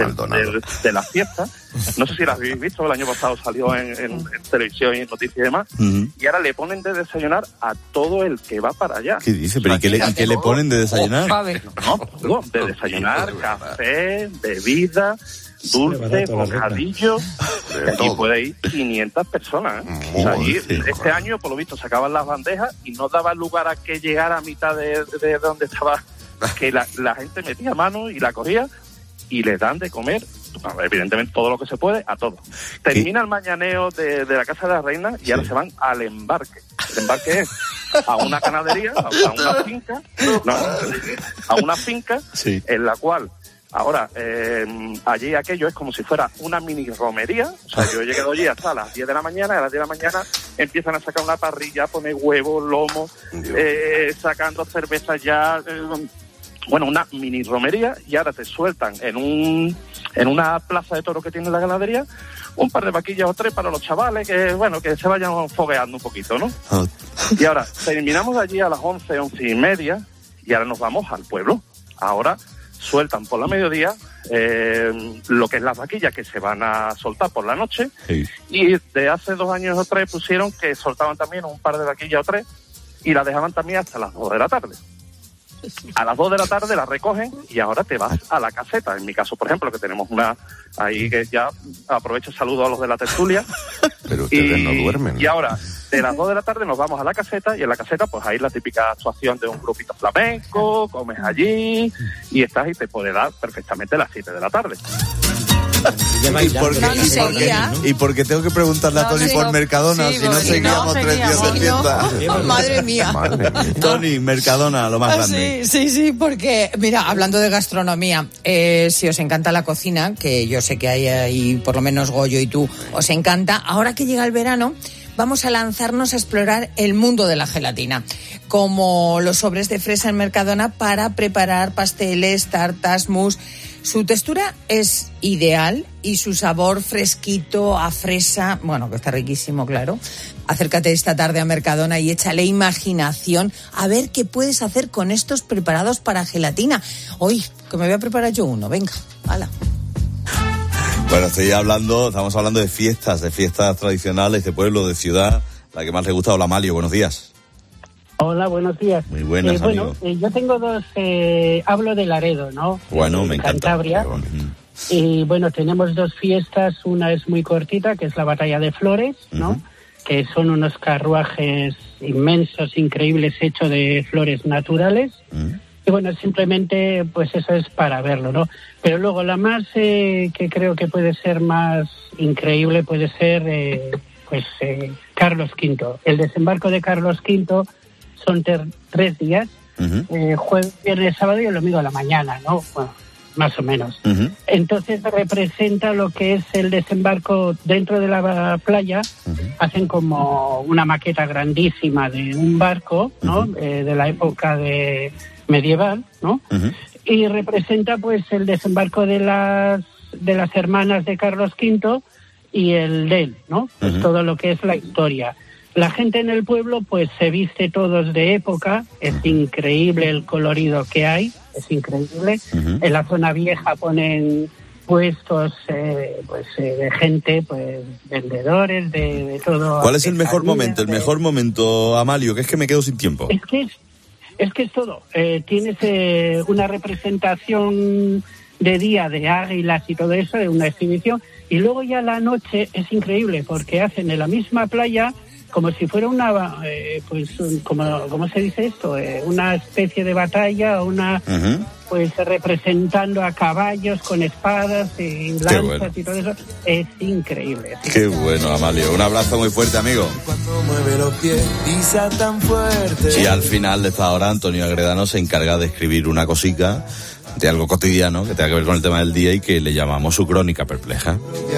Speaker 14: de la fiesta. No sé si la habéis visto, el año pasado salió en televisión y en noticias y demás. Y ahora le ponen de desayunar a todo el que va para allá.
Speaker 3: ¿Qué dice? ¿Pero y qué le ponen de desayunar?
Speaker 14: No, de desayunar, café, bebida, dulce, bocadillo. Allí puede ir 500 personas. O sea, allí, este año, por lo visto, sacaban las bandejas y no daba lugar a que llegara a mitad de donde estaba, que la gente metía mano y la cogía, y les dan de comer, evidentemente, todo lo que se puede, a todos. Termina el mañaneo de la Casa de la Reina y ahora se van al embarque. El embarque es a una ganadería, a una finca, en la cual ahora, allí aquello es como si fuera una mini romería. O sea, yo he llegado allí hasta las 10 de la mañana, y a las 10 de la mañana empiezan a sacar una parrilla, poner huevos, lomo, sacando cervezas ya, bueno, una mini romería, y ahora te sueltan en una plaza de toro que tiene la ganadería un par de vaquillas o 3 para los chavales, que bueno, que se vayan fogueando un poquito, ¿no? Y ahora terminamos allí a las 11, 11 y media, y ahora nos vamos al pueblo. Ahora sueltan por la mediodía lo que es las vaquillas, que se van a soltar por la noche, y de hace 2 años o 3 pusieron que soltaban también un par de vaquillas o 3 y las dejaban también hasta las 2 de la tarde. A las 2 de la tarde la recogen y ahora te vas a la caseta. En mi caso, por ejemplo, que tenemos una ahí, que ya aprovecho, saludo a los de la tertulia.
Speaker 12: Pero ustedes no duermen.
Speaker 14: Y ahora, de las 2 de la tarde nos vamos a la caseta, y en la caseta pues hay la típica actuación de un grupito flamenco, comes allí y estás, y te puede dar perfectamente las 7 de la tarde.
Speaker 3: ¿Y por qué tengo que preguntarle a Tony por Mercadona si no seguíamos 3 días de fiesta?
Speaker 8: Madre mía.
Speaker 3: Tony, Mercadona, lo más grande.
Speaker 8: Sí, porque, mira, hablando de gastronomía, si os encanta la cocina, que yo sé que hay ahí, por lo menos Goyo y tú, os encanta, ahora que llega el verano, vamos a lanzarnos a explorar el mundo de la gelatina, como los sobres de fresa en Mercadona para preparar pasteles, tartas, mousse. Su textura es ideal y su sabor fresquito a fresa, bueno, que está riquísimo, claro. Acércate esta tarde a Mercadona y échale imaginación a ver qué puedes hacer con estos preparados para gelatina. Hoy, que me voy a preparar yo uno, venga, hala.
Speaker 3: Bueno, estamos hablando de fiestas tradicionales, de pueblo, de ciudad. La que más le gusta, hola Amalio, buenos días.
Speaker 15: Hola, buenos días.
Speaker 3: Muy buenas, amigo.
Speaker 15: Yo tengo dos, hablo de Laredo, ¿no?
Speaker 3: Bueno, me encanta.
Speaker 15: Cantabria. Y bueno, tenemos dos fiestas, una es muy cortita, que es la Batalla de Flores, ¿no? Que son unos carruajes inmensos, increíbles, hechos de flores naturales. Y bueno, simplemente, pues eso es para verlo, ¿no? Pero luego la más, que creo que puede ser más increíble, puede ser, Carlos V. El desembarco de Carlos V son 3 días, jueves, viernes, sábado y el domingo a la mañana, ¿no? Bueno, más o menos. Entonces representa lo que es el desembarco dentro de la playa. Hacen como una maqueta grandísima de un barco, ¿no? De la época medieval, ¿no? Y representa pues el desembarco de las hermanas de Carlos V y el de él, ¿no? Pues todo lo que es la historia. La gente en el pueblo pues se viste todos de época, es increíble el colorido que hay, es increíble. En la zona vieja ponen puestos de gente, pues vendedores de todo.
Speaker 3: ¿Cuál es el mejor momento? El mejor momento, Amalio, que es que me quedo sin tiempo.
Speaker 15: Es que es todo. Tienes una representación de día de águilas y todo eso, de una exhibición, y luego ya la noche es increíble porque hacen en la misma playa como si fuera una, ¿cómo se dice esto? Una especie de batalla, pues representando a caballos con espadas y lanzas y todo eso. Es increíble.
Speaker 3: Qué bueno, Amalio. Un abrazo muy fuerte, amigo.
Speaker 16: Cuando mueve los pies, pisa tan fuerte.
Speaker 3: Y al final de esta hora, Antonio Agredano se encarga de escribir una cosica de algo cotidiano que tenga que ver con el tema del día y que le llamamos su crónica perpleja.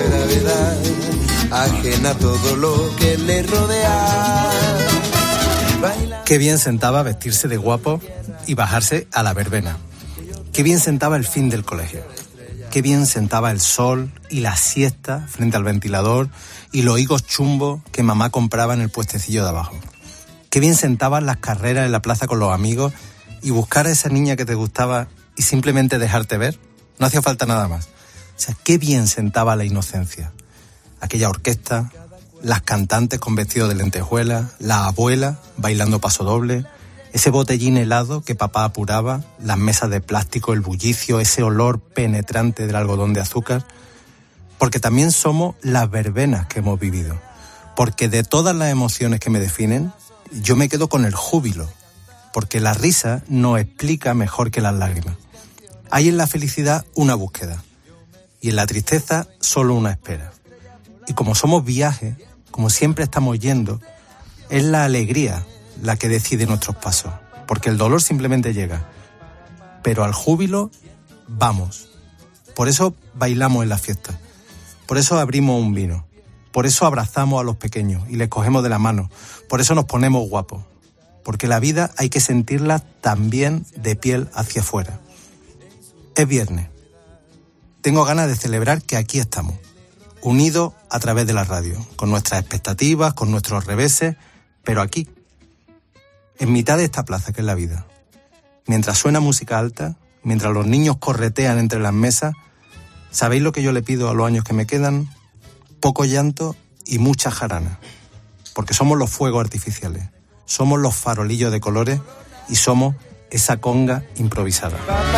Speaker 16: Ajena a todo lo que le rodea.
Speaker 23: Qué bien sentaba vestirse de guapo y bajarse a la verbena. Qué bien sentaba el fin del colegio. Qué bien sentaba el sol y la siesta frente al ventilador y los higos chumbos que mamá compraba en el puestecillo de abajo. Qué bien sentaban las carreras en la plaza con los amigos y buscar a esa niña que te gustaba y simplemente dejarte ver. No hacía falta nada más. O sea, qué bien sentaba la inocencia. Aquella orquesta, las cantantes con vestido de lentejuela, la abuela bailando pasodoble, ese botellín helado que papá apuraba, las mesas de plástico, el bullicio, ese olor penetrante del algodón de azúcar. Porque también somos las verbenas que hemos vivido. Porque de todas las emociones que me definen, yo me quedo con el júbilo. Porque la risa nos explica mejor que las lágrimas. Hay en la felicidad una búsqueda y en la tristeza solo una espera. Y como somos viaje, como siempre estamos yendo, es la alegría la que decide nuestros pasos, porque el dolor simplemente llega, pero al júbilo vamos. Por eso bailamos en la fiesta, por eso abrimos un vino, por eso abrazamos a los pequeños y les cogemos de la mano, por eso nos ponemos guapos, porque la vida hay que sentirla también de piel hacia afuera. Es viernes. Tengo ganas de celebrar que aquí estamos, unidos a través de la radio, con nuestras expectativas, con nuestros reveses, pero aquí, en mitad de esta plaza que es la vida. Mientras suena música alta, mientras los niños corretean entre las mesas, ¿sabéis lo que yo le pido a los años que me quedan? Poco llanto y mucha jarana. Porque somos los fuegos artificiales, somos los farolillos de colores y somos esa conga improvisada.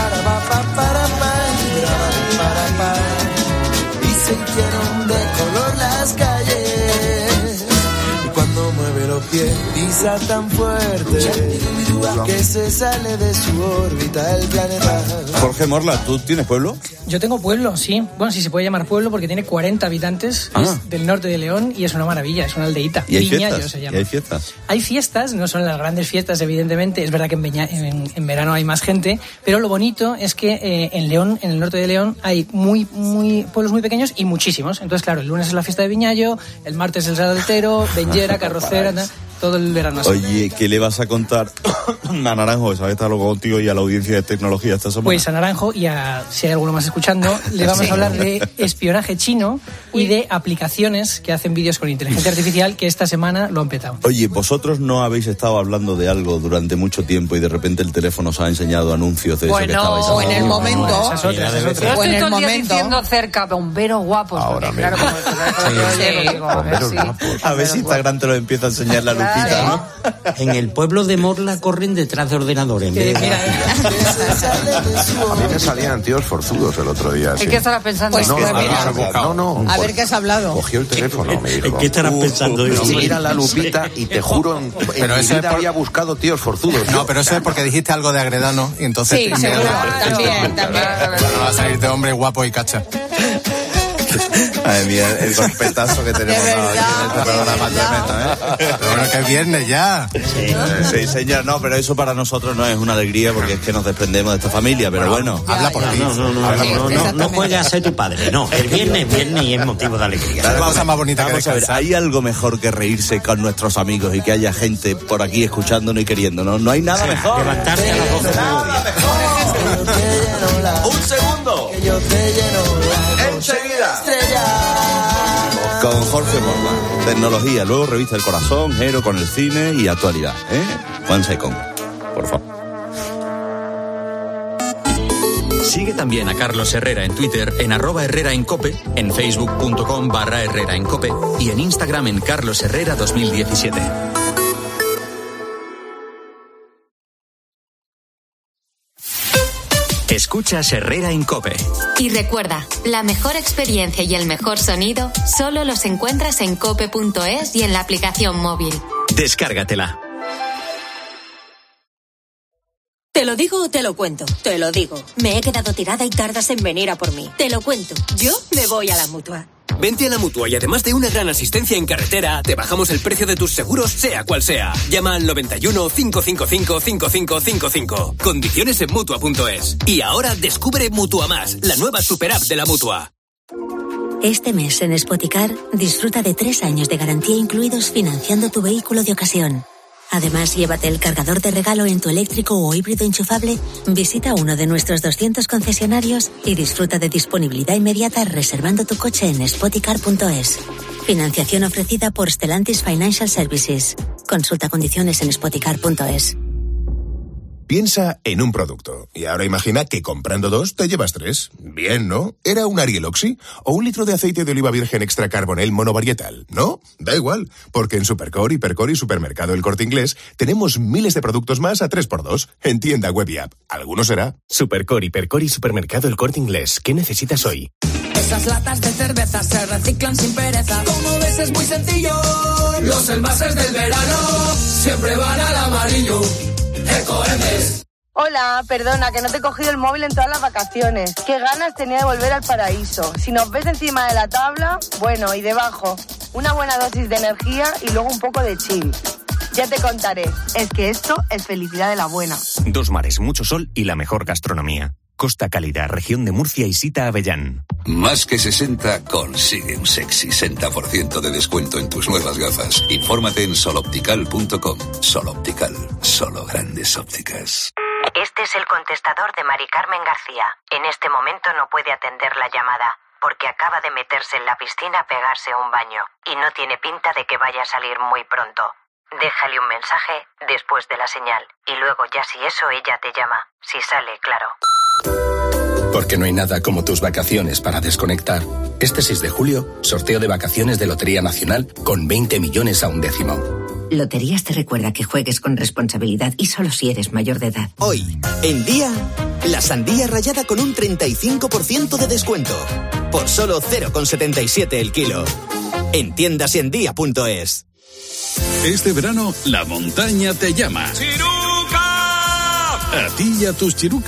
Speaker 16: Y se hicieron de color las calles. Y cuando mueve los pies pisa tan fuerte que se sale de su órbita el planeta.
Speaker 3: Jorge Morla, ¿tú tienes pueblo?
Speaker 17: Yo tengo pueblo, sí. Bueno, sí se puede llamar pueblo porque tiene 40 habitantes, es del norte de León y es una maravilla, es una aldeíta.
Speaker 3: ¿Y hay
Speaker 17: Viñallo
Speaker 3: fiestas?
Speaker 17: se llama.
Speaker 3: ¿Y hay fiestas?
Speaker 17: Hay fiestas, no son las grandes fiestas, evidentemente. Es verdad que en verano hay más gente, pero lo bonito es que en León, en el norte de León, hay pueblos muy pequeños y muchísimos. Entonces, claro, el lunes es la fiesta de Viñallo, el martes el saltero, Benllera, Carrocera, todo el verano así.
Speaker 3: Oye, ¿qué le vas a contar a Naranjo, que sabe estar loco contigo, y a la audiencia de tecnología esta semana?
Speaker 17: Pues a Naranjo y si hay alguno más escuchando, le vamos a hablar de espionaje chino y de aplicaciones que hacen vídeos con inteligencia artificial que esta semana lo han petado.
Speaker 3: Oye, vosotros no habéis estado hablando de algo durante mucho tiempo y de repente el teléfono os ha enseñado anuncios de eso que estabais hablando.
Speaker 8: O en el momento.
Speaker 6: Yo estoy todo el día diciendo cerca, bomberos guapos.
Speaker 12: Ahora
Speaker 6: porque, claro,
Speaker 3: A ver si Instagram te lo empieza a enseñar la lupita, ¿no?
Speaker 7: En el pueblo de Morla corren detrás de ordenadores.
Speaker 12: A mí me salían tíos forzudos el otro día.
Speaker 6: ¿En qué estarás pensando?
Speaker 8: Pues
Speaker 12: no,
Speaker 8: no. A ver qué has hablado.
Speaker 12: Cogió el teléfono, me dijo.
Speaker 7: ¿En qué estarás pensando?
Speaker 12: Mira la lupita y te juro, en
Speaker 23: Pero
Speaker 12: mi
Speaker 23: eso
Speaker 12: vida
Speaker 23: es
Speaker 12: había buscado tíos forzudos.
Speaker 23: No, pero eso es porque dijiste algo de Agredano y entonces...
Speaker 8: Sí, seguro. También.
Speaker 23: Bueno, va a salirte hombre guapo y cacha.
Speaker 3: Madre mía, el golpetazo que tenemos ahora en este programa tremendo, ¿eh?
Speaker 23: Pero bueno, que es viernes ya.
Speaker 3: Sí, señor, no, pero eso para nosotros no es una alegría porque es que nos desprendemos de esta familia, pero bueno.
Speaker 23: Habla por ti.
Speaker 7: No juegues a ser tu padre, no. El viernes y es motivo de alegría.
Speaker 23: La cosa más bonita que
Speaker 3: Vamos a ver,
Speaker 23: descansar.
Speaker 3: ¿hay algo mejor que reírse con nuestros amigos y que haya gente por aquí escuchándonos y queriéndonos? No hay nada mejor.
Speaker 7: Levantarte a las 12 de la
Speaker 3: ¡Un segundo! ¡Enseguida! Con Jorge Morla. Tecnología, luego revista El Corazón, Hero con el cine y actualidad. One second, por favor.
Speaker 1: Sigue también a Carlos Herrera en Twitter en @HerreraEnCope, en facebook.com/HerreraEnCope y en Instagram en Carlos Herrera 2017. Escuchas Herrera en COPE.
Speaker 18: Y recuerda, la mejor experiencia y el mejor sonido solo los encuentras en cope.es y en la aplicación móvil.
Speaker 1: Descárgatela.
Speaker 19: ¿Te lo digo o te lo cuento? Te lo digo. Me he quedado tirada y tardas en venir a por mí. Te lo cuento. Yo me voy a la Mutua.
Speaker 20: Vente a la Mutua y además de una gran asistencia en carretera, te bajamos el precio de tus seguros, sea cual sea. Llama al 91 555 5555. Condiciones en Mutua.es. Y ahora descubre Mutua Más, la nueva superapp de la Mutua.
Speaker 22: Este mes en Spoticar disfruta de 3 años de garantía incluidos financiando tu vehículo de ocasión. Además, llévate el cargador de regalo en tu eléctrico o híbrido enchufable, visita uno de nuestros 200 concesionarios y disfruta de disponibilidad inmediata reservando tu coche en spoticar.es. Financiación ofrecida por Stellantis Financial Services. Consulta condiciones en spoticar.es.
Speaker 21: Piensa en un producto y ahora imagina que comprando 2 te llevas 3. Bien, ¿no? ¿Era un Ariel Oxy o un litro de aceite de oliva virgen extra carbonel monovarietal? ¿No? Da igual, porque en Supercore, Hipercore y Supermercado El Corte Inglés tenemos miles de productos más a 3x2 en tienda web y app. ¿Alguno será?
Speaker 20: Supercore, Hipercore y Supermercado El Corte Inglés. ¿Qué necesitas hoy?
Speaker 16: Esas latas de cerveza se reciclan sin pereza. Como ves es muy sencillo. Los envases del verano siempre van al amarillo. Ecoembes.
Speaker 24: Hola, perdona, que no te he cogido el móvil en todas las vacaciones. Qué ganas tenía de volver al paraíso. Si nos ves encima de la tabla, bueno, y debajo, una buena dosis de energía y luego un poco de chill. Ya te contaré, es que esto es felicidad de la buena.
Speaker 20: 2 mares, mucho sol y la mejor gastronomía. Costa Cálida, región de Murcia y Sita Avellán.
Speaker 25: Más que 60 consigue un sexy 60% de descuento en tus nuevas gafas. Infórmate en soloptical.com. Soloptical, solo grandes ópticas.
Speaker 22: Este es el contestador de Mari Carmen García. En este momento no puede atender la llamada, porque acaba de meterse en la piscina a pegarse un baño, y no tiene pinta de que vaya a salir muy pronto. Déjale un mensaje después de la señal, y luego ya si eso ella te llama, si sale, claro.
Speaker 20: Porque no hay nada como tus vacaciones para desconectar. Este 6 de julio, sorteo de vacaciones de Lotería Nacional con 20 millones a un décimo.
Speaker 22: Loterías te recuerda que juegues con responsabilidad y solo si eres mayor de edad.
Speaker 26: Hoy, en Día, la sandía rallada con un 35% de descuento. Por solo 0,77 el kilo. En tiendas y en día.es.
Speaker 28: Este verano, la montaña te llama. ¡Chiruca! A ti y a tus chirucas.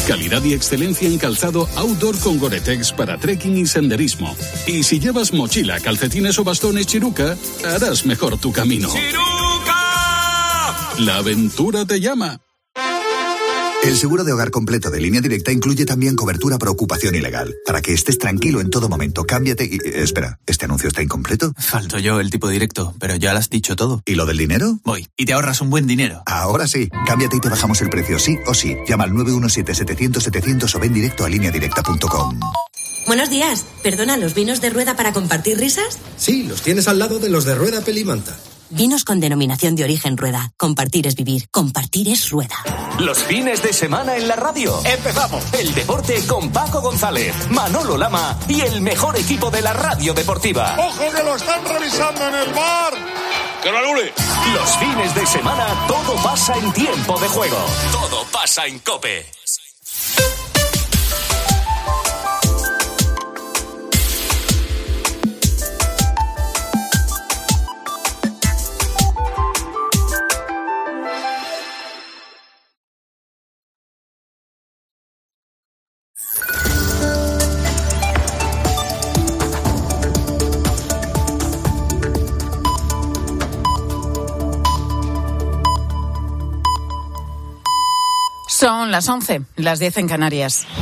Speaker 2: Calidad y excelencia en calzado outdoor con Gore-Tex para trekking y senderismo. Y si llevas mochila, calcetines o bastones Chiruca, harás mejor tu camino. ¡Chiruca! La aventura te llama.
Speaker 4: El seguro de hogar completo de Línea Directa incluye también cobertura por ocupación ilegal. Para que estés tranquilo en todo momento, cámbiate y... espera, ¿este anuncio está incompleto?
Speaker 5: Falto yo, el tipo directo, pero ya lo has dicho todo.
Speaker 4: ¿Y lo del dinero?
Speaker 5: Voy, y te ahorras un buen dinero.
Speaker 4: Ahora sí, cámbiate y te bajamos el precio, sí o sí. Llama al 917-700-700 o ven directo a lineadirecta.com.
Speaker 9: Buenos días. Perdona, ¿los vinos de rueda para compartir risas?
Speaker 10: Sí, los tienes al lado de los de rueda Pelimanta.
Speaker 9: Vinos con denominación de origen rueda. Compartir es vivir. Compartir es rueda.
Speaker 11: Los fines de semana en la radio. Empezamos. El deporte con Paco González, Manolo Lama y el mejor equipo de la radio deportiva.
Speaker 13: ¡Ojo que lo están revisando en el bar! ¡Que lo anule!
Speaker 11: Los fines de semana todo pasa en tiempo de juego. Todo pasa en COPE.
Speaker 8: Son las 11, las 10 en Canarias.